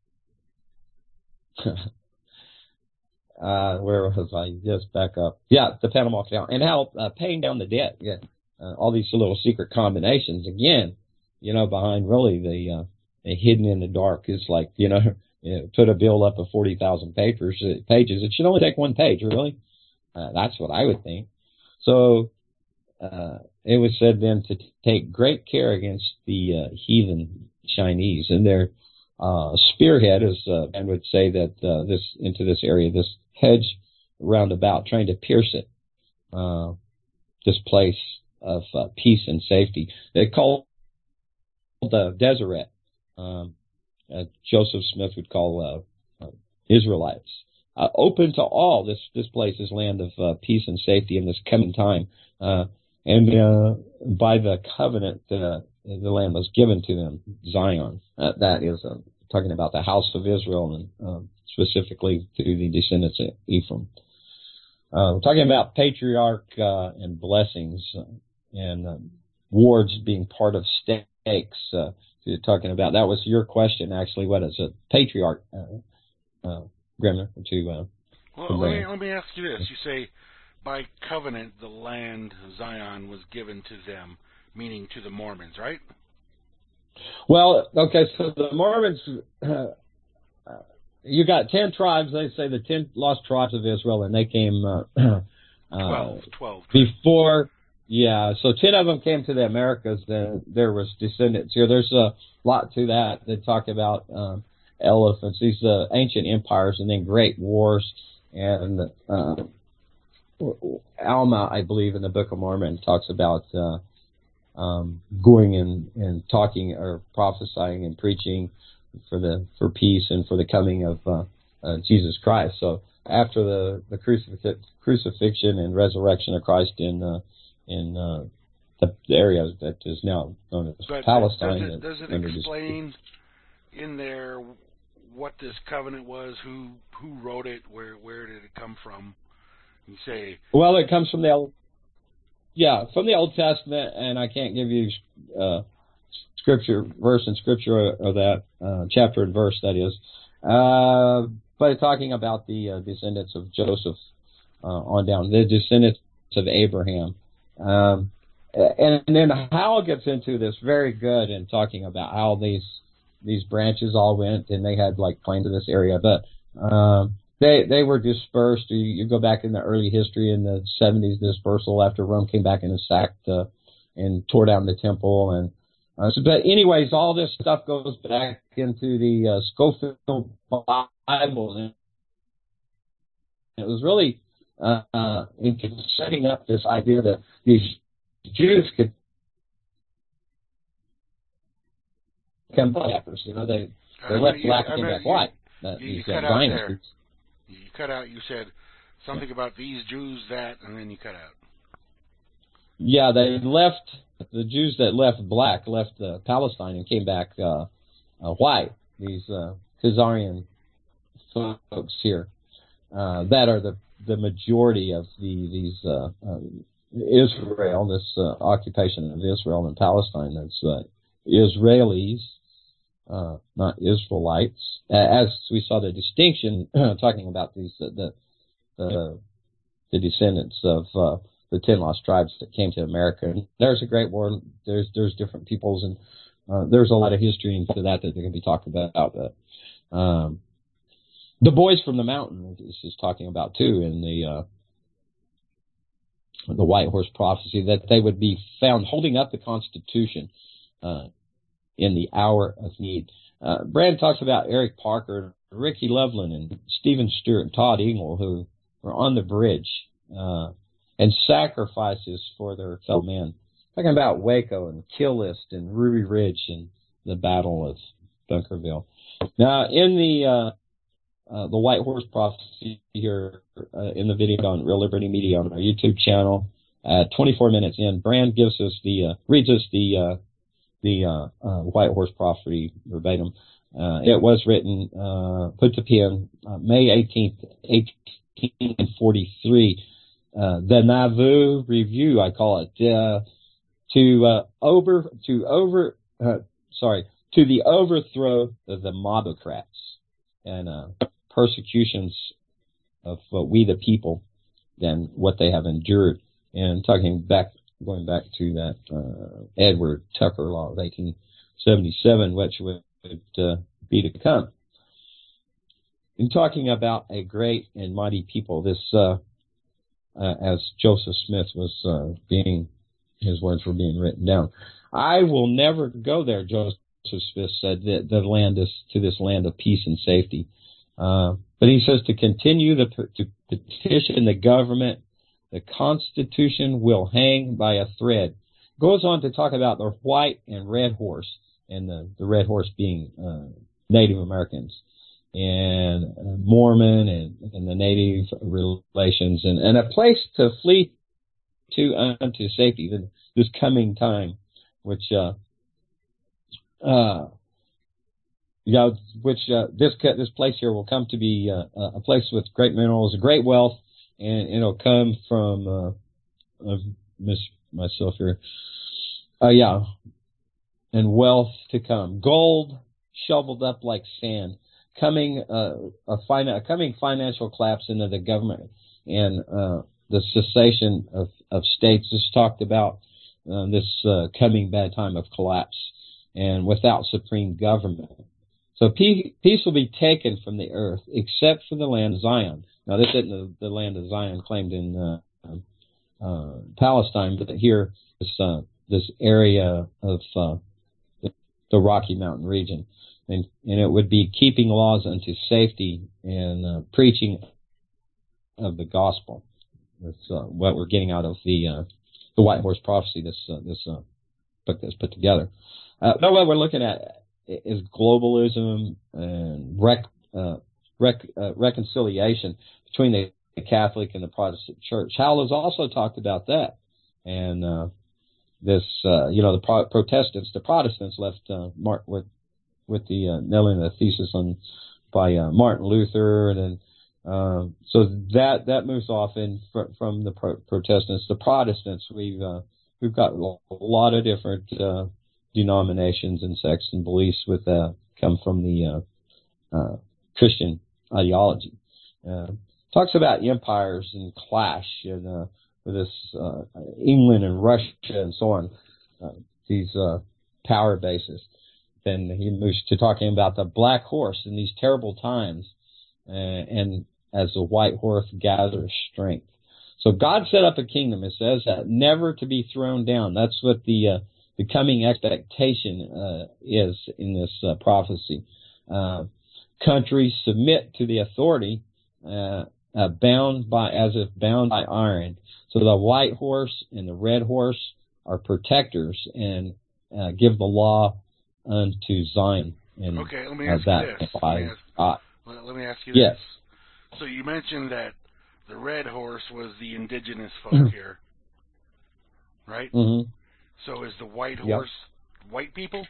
S1: uh, where was I? Just back up. Yeah, the Panama Canal. And how uh, paying down the debt. Yeah, uh, all these little secret combinations. Again, you know, behind really the, uh, the hidden in the dark is like, you know, you know, put a bill up of forty thousand pages. Pages. It should only take one page, really. Uh, that's what I would think. So uh, it was said then to t- take great care against the uh, heathen Chinese and their uh, spearhead, as uh, and would say that uh, this into this area, this hedge roundabout, trying to pierce it, uh, this place of uh, peace and safety. They called the Deseret. Um, uh, Joseph Smith would call uh, uh, Israelites. Uh, open to all, this this place is land of uh, peace and safety in this coming time. Uh, and uh, by the covenant, uh, the land was given to them, Zion. Uh, that is uh, talking about the house of Israel and uh, specifically to the descendants of Ephraim. Uh, we're talking about patriarch uh, and blessings uh, and uh, wards being part of stakes. Uh, you're talking about, that was your question, actually. What is a patriarch? Uh, uh, Gremner, to uh,
S2: well, let me, let me ask you this. You say, by covenant, the land Zion was given to them, meaning to the Mormons, right?
S1: Well, okay, so the Mormons, uh, you got ten tribes. They say the ten lost tribes of Israel, and they came uh,
S2: twelve, twelve
S1: before. Yeah, so ten of them came to the Americas. Then there was descendants here. There's a lot to that. They talk about um, elephants, these uh, ancient empires, and then great wars. And uh, Alma, I believe, in the Book of Mormon, talks about uh, um, going and, and talking or prophesying and preaching for the for peace and for the coming of uh, uh, Jesus Christ. So after the the crucif- crucifixion and resurrection of Christ in uh, in uh, the, the area that is now known as
S2: but
S1: Palestine,
S2: does it, does it explain in there what this covenant was, who who wrote it, where where did it come from? You say,
S1: well, it comes from the Old, yeah, from the Old Testament, and I can't give you uh, scripture verse and scripture or, or that uh, chapter and verse, that is, uh, but talking about the uh, descendants of Joseph uh, on down, the descendants of Abraham, um, and, and then Hal gets into this very good in talking about how these these branches all went and they had like claim to this area, but um, they they were dispersed. You, you go back in the early history in the seventies, dispersal after Rome came back and sacked uh, and tore down the temple. And uh, so, but anyways, all this stuff goes back into the uh, Scofield Bible, and it was really uh, uh, in setting up this idea that these Jews could become black. You know, they they left
S2: you,
S1: black
S2: I
S1: and came
S2: mean,
S1: back white. Uh,
S2: you,
S1: these
S2: you cut
S1: uh,
S2: out
S1: dynasties.
S2: there. You cut out. You said something yeah. about these Jews that, and then you cut out.
S1: Yeah, they left. The Jews that left black left uh, Palestine and came back uh, uh, white. These uh, Khazarian folks here uh, that are the the majority of the these uh, uh, Israel, this uh, occupation of Israel and Palestine. That's uh, Israelis. Uh, not Israelites, uh, as we saw the distinction talking about these uh, the the the descendants of uh, the ten lost tribes that came to America. And there's a great war. There's there's different peoples, and uh, there's a lot of history into that that they can be talked about. But, um, the boys from the mountain, this is talking about too in the uh, the White Horse Prophecy, that they would be found holding up the Constitution uh, in the hour of need. Uh, Brand talks about Eric Parker, Ricky Loveland, and Stephen Stewart, and Todd Engel, who were on the bridge uh, and sacrifices for their fellow men. Talking about Waco and Kill List and Ruby Ridge and the Battle of Bunkerville. Now, in the uh, uh, the White Horse Prophecy here uh, in the video on Real Liberty Media on our YouTube channel, uh, twenty-four minutes in, Brand gives us the uh, reads us the uh, the uh, uh, White Horse Prophecy verbatim. Uh, it was written, uh, put to pen, uh, May eighteenth, eighteen forty-three. Uh, the Nauvoo Review, I call it, uh, to uh, over to over uh, sorry to the overthrow of the mobocrats and uh, persecutions of uh, we the people than what they have endured. And talking back, going back to that uh, Edward Tucker Law of eighteen seventy-seven, which would uh, be to come. In talking about a great and mighty people, this uh, uh, as Joseph Smith was uh, being, his words were being written down. I will never go there, Joseph Smith said, the, the land is to this land of peace and safety. Uh, but he says to continue the, to petition the government, the Constitution will hang by a thread. Goes on to talk about the white and red horse, and the, the red horse being uh, Native Americans and uh, Mormon and, and the Native relations, and, and a place to flee to unto safety, this coming time, which uh, uh, you know, which uh, this this place here will come to be uh, a place with great minerals, a great wealth, and it'll come from. Uh, I miss myself here. Uh, yeah, and wealth to come, gold shoveled up like sand, coming uh, a fin- coming financial collapse into the government, and uh, the cessation of of states is talked about. Uh, this uh, coming bad time of collapse, and without supreme government. So peace, peace will be taken from the earth, except for the land of Zion. Now, this isn't the, the land of Zion claimed in uh, uh, Palestine, but here, this, uh, this area of uh, the, the Rocky Mountain region. And, and it would be keeping laws unto safety and uh, preaching of the gospel. That's uh, what we're getting out of the uh, the White Horse Prophecy, this uh, this uh, book that's put together. Uh, now, what we're looking at is globalism and rec, uh, rec, uh, reconciliation between the, the Catholic and the Protestant Church. Howell has also talked about that, and uh, this, uh, you know, the Pro- Protestants, the Protestants left uh, Mark with with the uh, nailing the thesis on by uh, Martin Luther, and then. Uh, so that that moves off in fr- from the pro- Protestants. The Protestants, we've uh, we've got a lot of different uh, denominations and sects and beliefs with uh, come from the uh, uh, Christian ideology. Uh, talks about empires and clash and uh, with this uh, England and Russia and so on. Uh, these uh, power bases. Then he moves to talking about the black horse in these terrible times, uh, and as the white horse gathers strength. So God set up a kingdom, it says, that never to be thrown down. That's what the uh, the coming expectation uh, is in this uh, prophecy. Uh, countries submit to the authority, uh, uh, bound by as if bound by iron. So the white horse and the red horse are protectors and uh, give the law unto Zion. And
S2: okay, let me ask
S1: that
S2: you this.
S1: By
S2: let, me ask,
S1: God.
S2: let, let me ask you
S1: yes.
S2: this. So you mentioned that the red horse was the indigenous folk here, right?
S1: Mm-hmm.
S2: So is the white
S1: Yep.
S2: horse white people?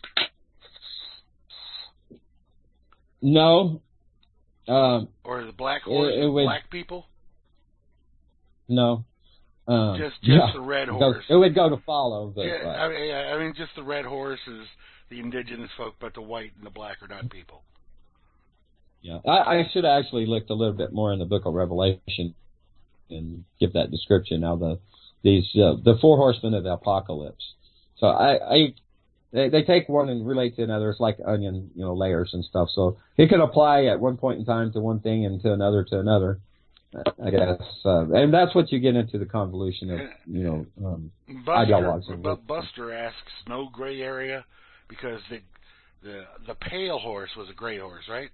S1: No. Um,
S2: or the black horse
S1: it, it would,
S2: black people?
S1: No. Um,
S2: just just
S1: yeah,
S2: the red
S1: it
S2: horse.
S1: Go, it would go to follow. But,
S2: yeah,
S1: right.
S2: I mean, I mean, just the red horse is the indigenous folk, but the white and the black are not people.
S1: Yeah, I, I should have actually looked a little bit more in the Book of Revelation and give that description. Now the these uh, the four horsemen of the apocalypse. So I, I they, they take one and relate to another. It's like onion, you know, layers and stuff. So it could apply at one point in time to one thing and to another to another, I guess. Uh, and that's what you get into the convolution of, you know, um, ideologues.
S2: But Buster asks, no gray area, because the the the pale horse was a gray horse, right?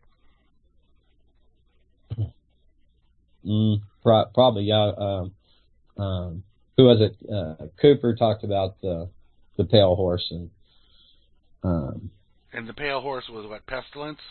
S1: Mm, pro- probably, yeah. Um, um, who was it? Uh, Cooper talked about the the pale horse, and um,
S2: and the pale horse was what, pestilence?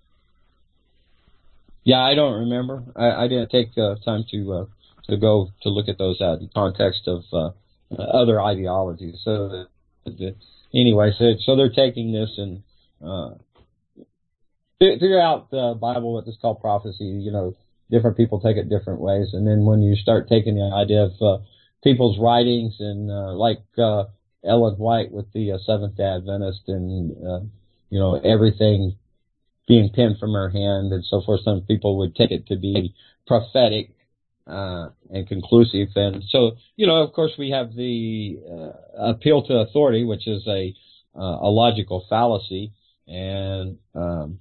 S1: Yeah, I don't remember. I, I didn't take uh, time to uh, to go to look at those out in context of uh, other ideologies. So, the, the, anyway, so, so they're taking this and uh, throughout the Bible, what is called prophecy. You know, different people take it different ways, and then when you start taking the idea of uh, people's writings and uh, like uh, Ellen White with the uh, Seventh Day Adventist, and uh, you know, everything being penned from her hand and so forth, some people would take it to be prophetic uh, and conclusive. And so, you know, of course, we have the uh, appeal to authority, which is a uh, a logical fallacy, and um,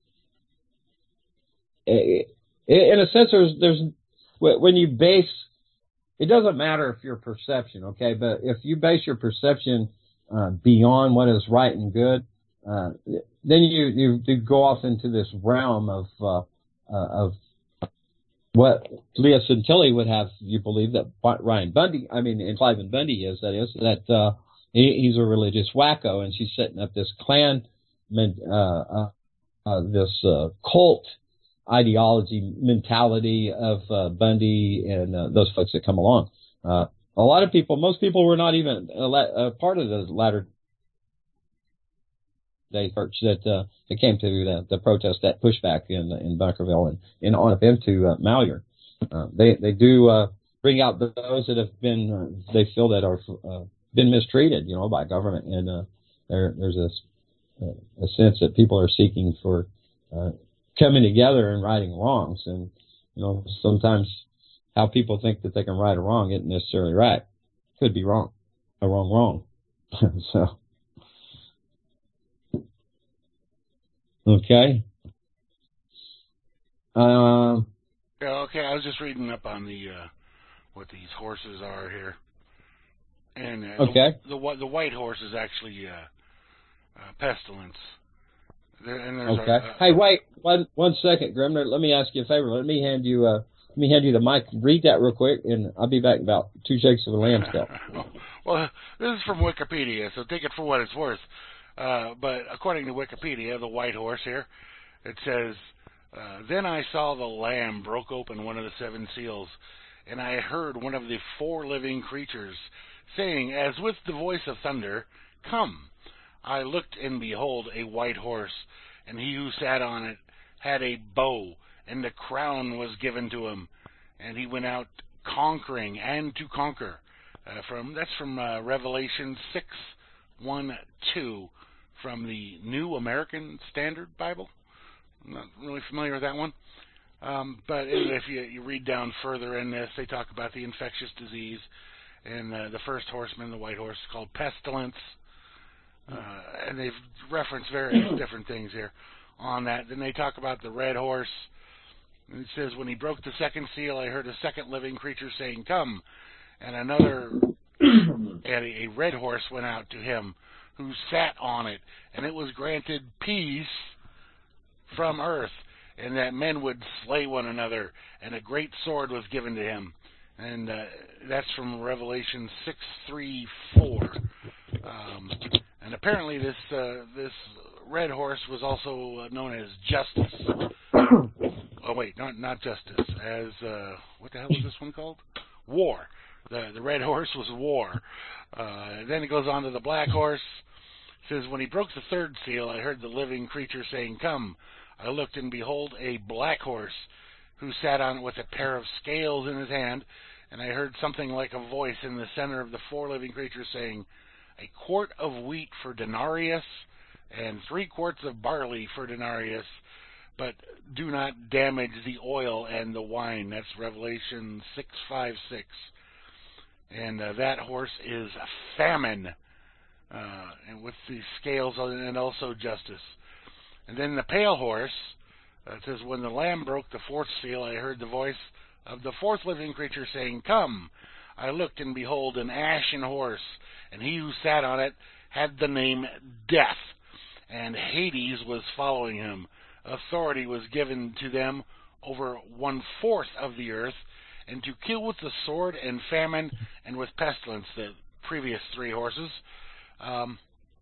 S1: it, it, in a sense, there's there's when you base, it doesn't matter if your perception, okay, but if you base your perception uh, beyond what is right and good, uh, then you, you you go off into this realm of uh, uh, of what Leah Santilli would have you believe that Ryan Bundy, I mean, and Cliven Bundy is, that is, that uh, he, he's a religious wacko, and she's setting up this clan, uh, uh, uh, this uh, cult ideology mentality of uh, Bundy and uh, those folks that come along. Uh, a lot of people, most people were not even a, a part of the latter Day church that uh, that came to the, the protest, that pushback in in Bunkerville and, and on up into uh, Malheur. Uh, they they do uh, bring out those that have been uh, they feel that are uh, been mistreated, you know, by government, and uh, there there's a a sense that people are seeking for uh, coming together and righting wrongs, and you know, sometimes how people think that they can right a wrong isn't necessarily right. Could be wrong, a wrong wrong. So. Okay. Um.
S2: Yeah, okay. I was just reading up on the uh, what these horses are here, and uh,
S1: okay.
S2: The, the the white horse is actually uh, uh, pestilence. There, and there's
S1: okay.
S2: A, a,
S1: hey, wait one one second, Grimner. Let me ask you a favor. Let me hand you uh let me hand you the mic. Read that real quick, and I'll be back in about two shakes of a lamb's tail.
S2: Well, this is from Wikipedia, so take it for what it's worth. Uh, but according to Wikipedia, the white horse here, it says, uh, then I saw the Lamb broke open one of the seven seals, and I heard one of the four living creatures saying, as with the voice of thunder, come. I looked, and behold, a white horse, and he who sat on it had a bow, and the crown was given to him, and he went out conquering and to conquer. Uh, from that's from uh, Revelation six, one, two. From the New American Standard Bible. I'm not really familiar with that one. Um, but if you, you read down further in this, they talk about the infectious disease, and uh, the first horseman, the white horse, is called pestilence. Uh, and they've referenced various different things here on that. Then they talk about the red horse. And it says, when he broke the second seal, I heard a second living creature saying, come. And another, and a red horse went out to him, who sat on it, and it was granted peace from earth, and that men would slay one another, and a great sword was given to him. And uh, that's from Revelation six, three, four. Um, and apparently this uh, this red horse was also known as Justice. Oh wait, not not Justice, as uh, what the hell was this one called? War. The the red horse was War. Uh, then it goes on to the black horse. It says, when he broke the third seal, I heard the living creature saying, come. I looked, and behold, a black horse, who sat on it with a pair of scales in his hand, and I heard something like a voice in the center of the four living creatures saying, a quart of wheat for denarius, and three quarts of barley for denarius, but do not damage the oil and the wine. That's Revelation six, five, six. And uh, that horse is famine. uh, and with the scales and also justice. And then the pale horse, uh, it says, when the Lamb broke the fourth seal, I heard the voice of the fourth living creature saying, Come. I looked, and behold, an ashen horse, and he who sat on it had the name Death, and Hades was following him. Authority was given to them over one-fourth of the earth, and to kill with the sword and famine and with pestilence, the previous three horses. Um,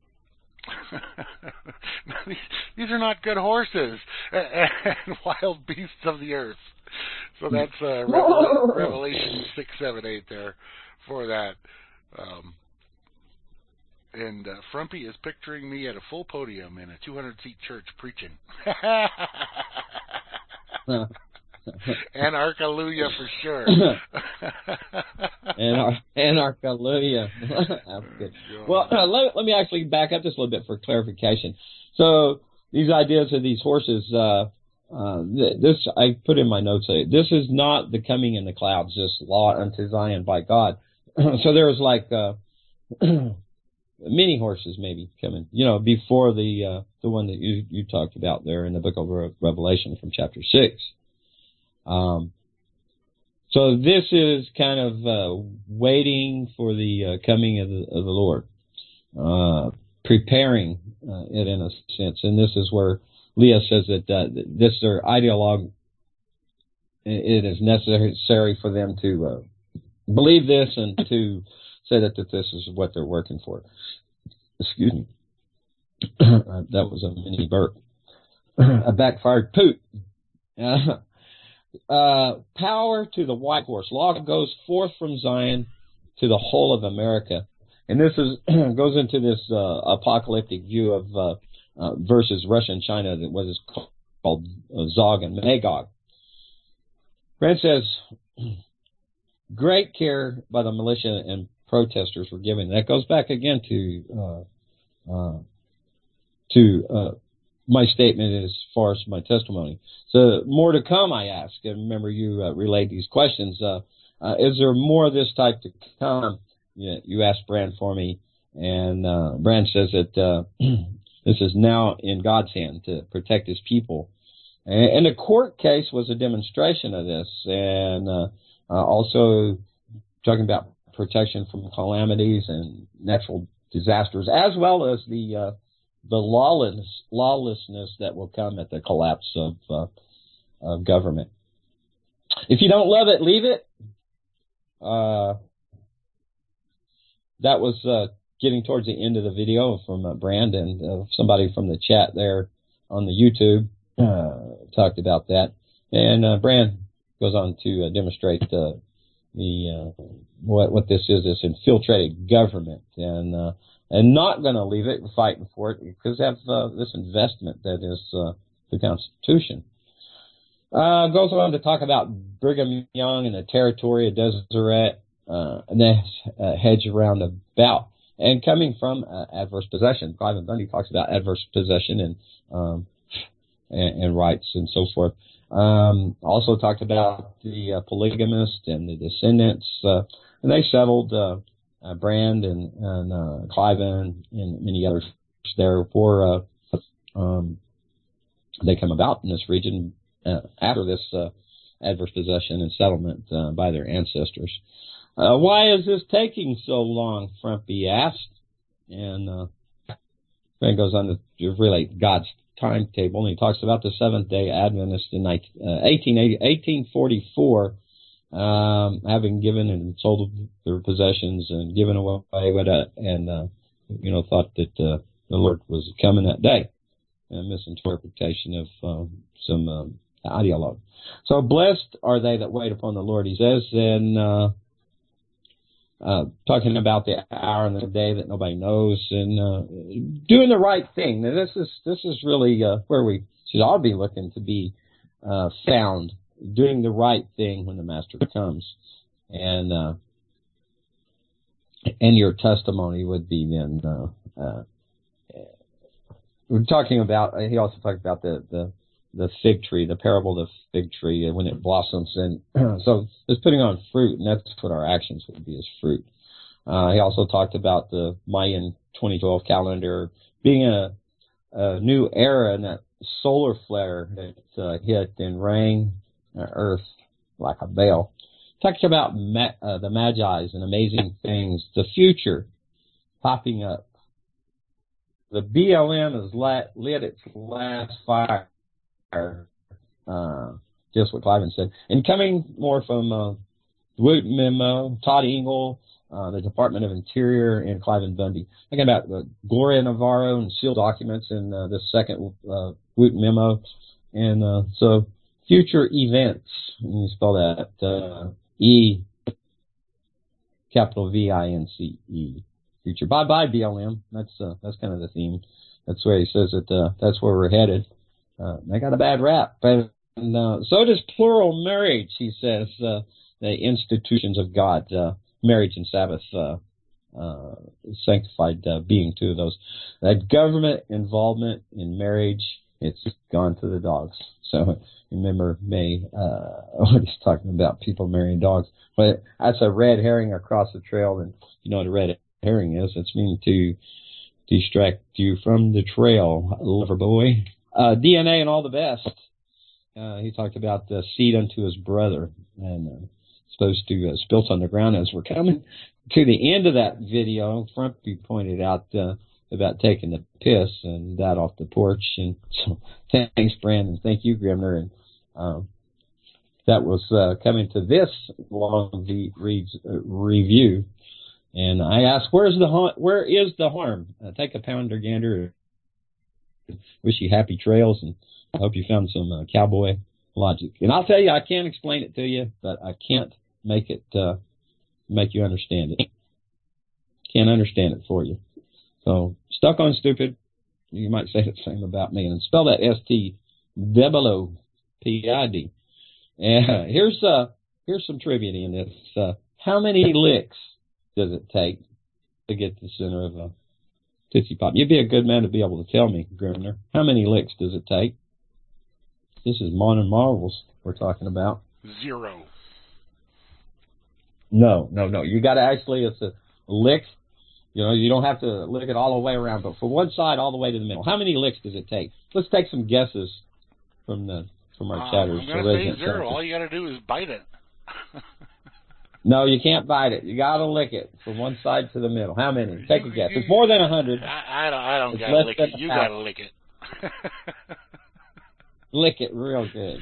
S2: these, these are not good horses, and wild beasts of the earth. So that's uh, Revel- Revelation six, seven, eight there for that. Um, and uh, Frumpy is picturing me at a full podium in a two hundred seat church preaching. Anarchallelujah for sure.
S1: Anar- Anarchallelujah. That's good. Well, uh, let, let me actually back up just a little bit for clarification. So these ideas of these horses, uh, uh, th- this I put in my notes. Uh, this is not the coming in the clouds, just law unto Zion by God. So there's like uh, many horses maybe coming, you know, before the uh, the one that you you talked about there in the book of Re- Revelation from chapter six. Um, so this is kind of uh, waiting for the uh, coming of the, of the Lord, uh, preparing uh, it in a sense. And this is where Leah says that uh, this is their ideologue. It is necessary for them to uh, believe this and to say that, that this is what they're working for. Excuse me. That was a mini burp. A backfired poot. Uh, Uh, power to the white horse. Law goes forth from Zion to the whole of America. And this is goes into this uh, apocalyptic view of uh, uh, versus Russia and China, that what is called, called uh, Zog and Magog. Grant says, great care by the militia and protesters were given. That goes back again to uh, uh, to uh, my statement as far as my testimony. So more to come, I ask. And remember, you uh, relayed these questions. Uh, uh, is there more of this type to come? You, you asked Brand for me, and uh, Brand says that uh, this is now in God's hand to protect his people. And, and the court case was a demonstration of this, and uh, uh, also talking about protection from calamities and natural disasters, as well as the uh, the lawless, lawlessness that will come at the collapse of, uh, of government. If you don't love it, leave it. Uh, that was uh, getting towards the end of the video from uh, Brandon. Uh, somebody from the chat there on the YouTube uh, talked about that. And uh, Brand goes on to uh, demonstrate uh, the uh, what what this is, this infiltrated government, and uh, and not going to leave it, fighting for it, because they have uh, this investment that is uh, the Constitution. Uh, goes on to talk about Brigham Young and the territory of Deseret, uh, and the uh, hedge around about, and coming from uh, adverse possession. Clive Bundy talks about adverse possession and um, and, and rights and so forth. Um, also talked about the uh, polygamist and the descendants, uh, and they settled uh, uh, Brand and, and uh, Cliven and many others there for uh, um, they come about in this region uh, after this uh, adverse possession and settlement uh, by their ancestors. Uh, why is this taking so long? Frumpy asked, and uh, Brand goes on to relate God's timetable, and he talks about the Seventh Day Adventists in eighteen forty-four, um, having given and sold their possessions and given away what, uh, and uh, you know, thought that uh, the Lord was coming that day. A misinterpretation of um, some um, ideologue. So blessed are they that wait upon the Lord, he says, and uh, uh, talking about the hour and the day that nobody knows, and uh, doing the right thing. Now, this is this is really uh, where we should all be looking to be uh, found, doing the right thing when the Master comes, and uh, and your testimony would be then. Uh, uh, we're talking about. He also talked about the the. the fig tree, the parable of the fig tree when it blossoms. And so it's putting on fruit, and that's what our actions would be, as fruit. Uh, he also talked about the Mayan twenty twelve calendar being a, a new era in that solar flare that uh, hit and rang uh, Earth like a bell. Talks about ma- uh, the Magi's and amazing things, the future popping up. The B L M has lit, lit its last fire, uh, just what Cliven said. And coming more from uh, the Wooten Memo, Todd Engel, uh, the Department of Interior, and Cliven Bundy. Thinking about uh, Gloria Navarro and sealed documents in uh, this second uh, Wooten Memo. And uh, so future events, and you spell that uh, E, capital V I N C E. Future. Bye bye B L M. That's uh, that's kind of the theme. That's where he says that uh, that's where we're headed. Uh, they got a bad rap, but and, uh, so does plural marriage. He says uh, the institutions of God, uh, marriage and Sabbath, uh, uh, sanctified uh, being, two of those. That government involvement in marriage, it's gone to the dogs. So remember May, uh, what he's talking about, people marrying dogs. But that's a red herring across the trail, and you know what a red herring is. It's meant to distract you from the trail, lover boy. Uh, D N A and all the best. Uh, he talked about the seed unto his brother, and uh, supposed to uh, spilt on the ground. As we're coming to the end of that video, Frumpy pointed out uh, about taking the piss and that off the porch. And so thanks, Brandon. Thank you, Grimner. And um, that was uh, coming to this long v- reads, uh, review. And I asked, "Where's the ha- where is the harm?" Uh, take a pounder gander. Wish you happy trails, and I hope you found some uh, cowboy logic. And I'll tell you, I can't explain it to you, but I can't make it uh, make you understand it. Can't understand it for you. So stuck on stupid. You might say the same about me, and spell that S T double O P I D. And here's uh here's some trivia in this. Uh, how many licks does it take to get to the center of a Tootsie Pop? You'd be a good man to be able to tell me, Grimner. How many licks does it take? This is Modern Marvels we're talking about.
S2: Zero.
S1: No, no, no. You got to actually, it's a lick. You know, you don't have to lick it all the way around, but from one side all the way to the middle. How many licks does it take? Let's take some guesses from the from our
S2: uh,
S1: chatters.
S2: I'm going to say zero. Chatters. All you got to do is bite it.
S1: No, you can't bite it. You got to lick it from one side to the middle. How many? Take a guess. It's more than a hundred.
S2: I, I don't, I don't got to lick it. You got to lick it.
S1: Lick it real good.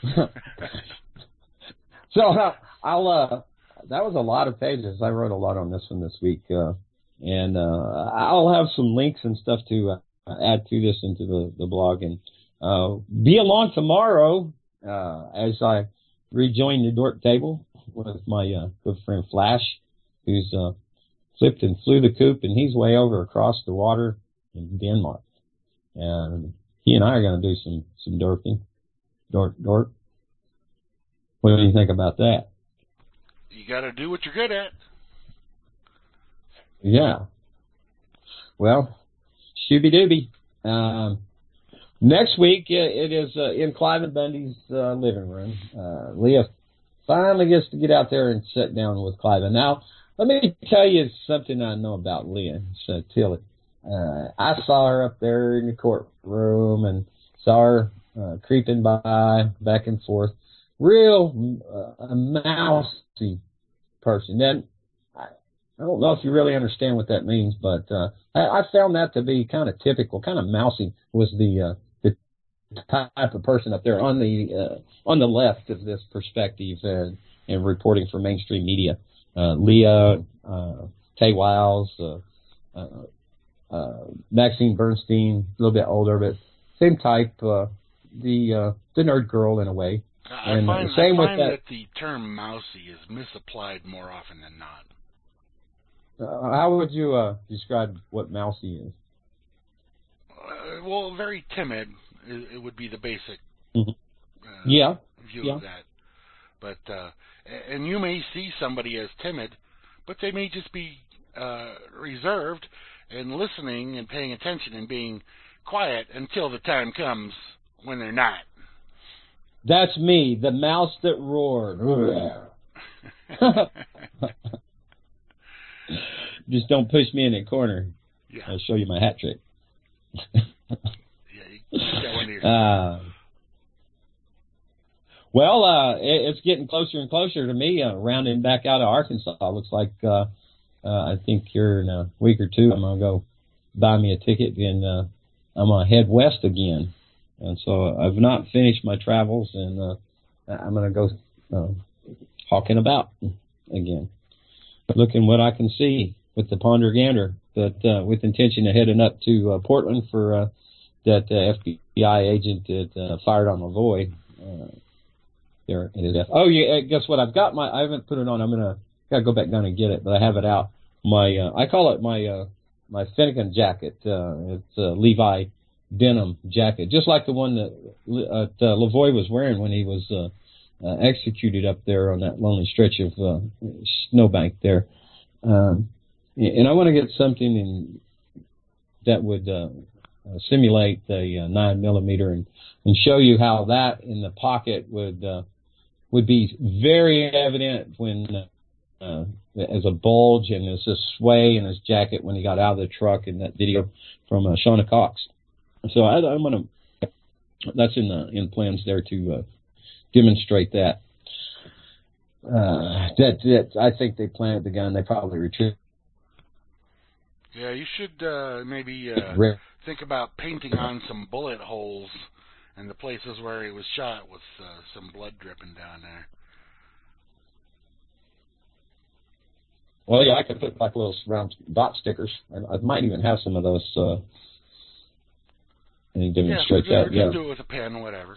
S1: So uh, I'll. Uh, that was a lot of pages. I wrote a lot on this one this week, uh, and uh, I'll have some links and stuff to uh, add to this into the, the blog. And uh, be along tomorrow uh, as I rejoin the Dork Table with my uh, good friend Flash, who's uh, flipped and flew the coop, and he's way over across the water in Denmark. And he and I are going to do some some dorking. Dork, dork. What do you think about that?
S2: You got to do what you're good at.
S1: Yeah. Well, shooby-dooby. Um, next week, it is uh, in Cliven Bundy's uh, living room. Uh, Leah finally gets to get out there and sit down with Cliven. Now, let me tell you something I know about Leah. So, Tilly. Uh, I saw her up there in the courtroom and saw her uh, creeping by, back and forth. Real uh, a mousy person. Then I, I don't know if you really understand what that means, but uh, I, I found that to be kind of typical. Kind of mousy was the uh, the type of person up there on the uh, on the left of this perspective and, and reporting for mainstream media. Uh, Leah, uh, Tay Wiles, uh, uh, uh, Maxine Bernstein, a little bit older, but same type. Uh, the uh, the nerd girl in a way.
S2: I
S1: and
S2: find,
S1: same
S2: I find
S1: with
S2: that, that the term mousy is misapplied more often than not.
S1: Uh, how would you uh, describe what mousy is?
S2: Uh, well, very timid. It, it would be the basic
S1: mm-hmm.
S2: uh,
S1: yeah.
S2: view
S1: yeah.
S2: of that. But uh, and you may see somebody as timid, but they may just be uh, reserved and listening and paying attention and being quiet until the time comes when they're not.
S1: That's me, the mouse that roared. Just don't push me in the corner.
S2: Yeah.
S1: I'll show you my hat trick.
S2: Yeah, you, you got one here.
S1: Uh, well, uh, it, it's getting closer and closer to me, uh, rounding back out of Arkansas. Looks like, uh, uh, I think here in a week or two, I'm going to go buy me a ticket and, uh, I'm going to head west again. And so I've not finished my travels, and, uh, I'm going to go, uh, hawking about again, looking what I can see with the Ponder Gander, but, uh, with intention of heading up to, uh, Portland for, uh, that, uh, F B I agent that, uh, fired on Lavoie. Uh, there it is. Oh, yeah, guess what? I've got my, I haven't put it on. I'm going to, got to go back down and get it, but I have it out. My, uh, I call it my, uh, my Finnegan jacket. Uh, it's a Levi denim jacket, just like the one that uh, uh, Lavoie was wearing when he was, uh, uh, executed up there on that lonely stretch of, uh, snowbank there. Um, and I want to get something in, that would, uh, uh simulate a uh, nine millimeter and, and show you how that in the pocket would, uh, would be very evident when, uh, as a bulge and as a sway in his jacket when he got out of the truck in that video from uh, Shauna Cox. So I, I'm going to, that's in the, in plans there to, uh, demonstrate that. Uh, that, that, I think they planted the gun. They probably retrieved.
S2: Yeah, you should, uh, maybe, uh, think about painting on some bullet holes in the places where he was shot with, uh, some blood dripping down there.
S1: Well, yeah, I could put like little round dot stickers. I, I might even have some of those, uh, and demonstrate
S2: yeah,
S1: that.
S2: Just
S1: yeah,
S2: do it with a pen, whatever.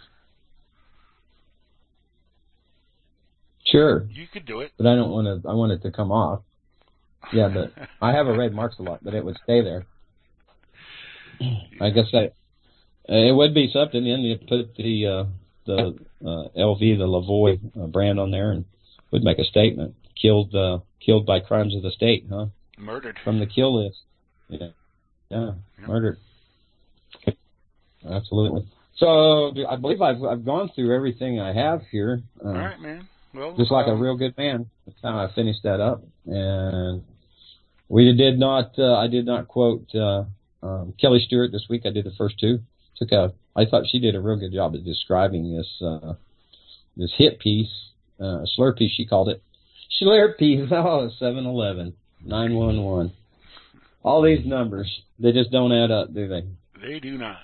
S1: Sure.
S2: You could do it.
S1: But I don't want to, I want it to come off. Yeah, but I have a red marks a lot, but it would stay there. Yeah. I guess I, it would be something. Then you put the, uh, the, uh, L V, the Lavoie uh, brand on there, and would make a statement. Killed, uh, killed by crimes of the state, huh?
S2: Murdered.
S1: From the kill list. Yeah. Yeah. Yep. Murdered. Absolutely. So I believe I've, I've gone through everything I have here. Uh,
S2: All right, man. Well,
S1: just like
S2: um,
S1: a real good man. That's how I finished that up. And we did not, uh, I did not quote, uh, um, Kelly Stewart this week. I did the first two. Took a, I thought she did a real good job of describing this, uh, this hit piece, uh, slur piece, she called it. Slur piece. Oh, seven eleven, nine one one. All these numbers, they just don't add up, do they?
S2: They do not.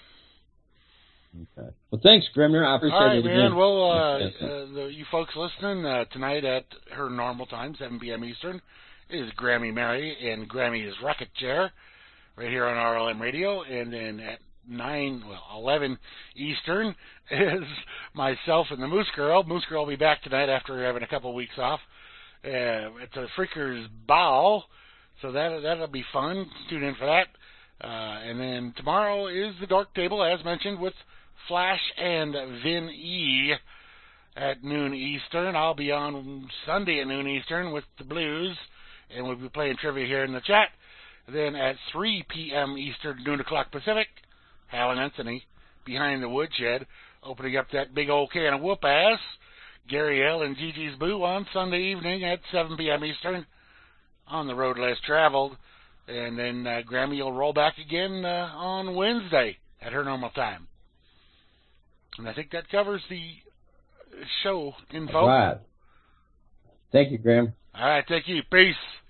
S1: Okay. Well, thanks, Grimner. I appreciate
S2: All right,
S1: it
S2: man.
S1: again.
S2: Well, uh, uh, the, you folks listening uh, tonight at her normal time, seven p.m. Eastern, is Grammy Mary and Grammy's Rocket Chair right here on R L M Radio. And then at nine, well, eleven Eastern is myself and the Moose Girl. Moose Girl will be back tonight after having a couple of weeks off. Uh, it's a Freakers Ball, so that, that'll be fun. Tune in for that. Uh, and then tomorrow is the Dork Table, as mentioned, with Flash and Vin E at noon Eastern. I'll be on Sunday at noon Eastern with the Blues, and we'll be playing trivia here in the chat. Then at three p.m. Eastern, noon o'clock Pacific, Hal and Anthony behind the woodshed, opening up that big old can of whoop ass. Gary L. and Gigi's Boo on Sunday evening at seven p.m. Eastern on the road less traveled. And then uh, Grammy will roll back again uh, on Wednesday at her normal time. And I think that covers the show info.
S1: All right. Thank you, Graham.
S2: All right, thank you. Peace.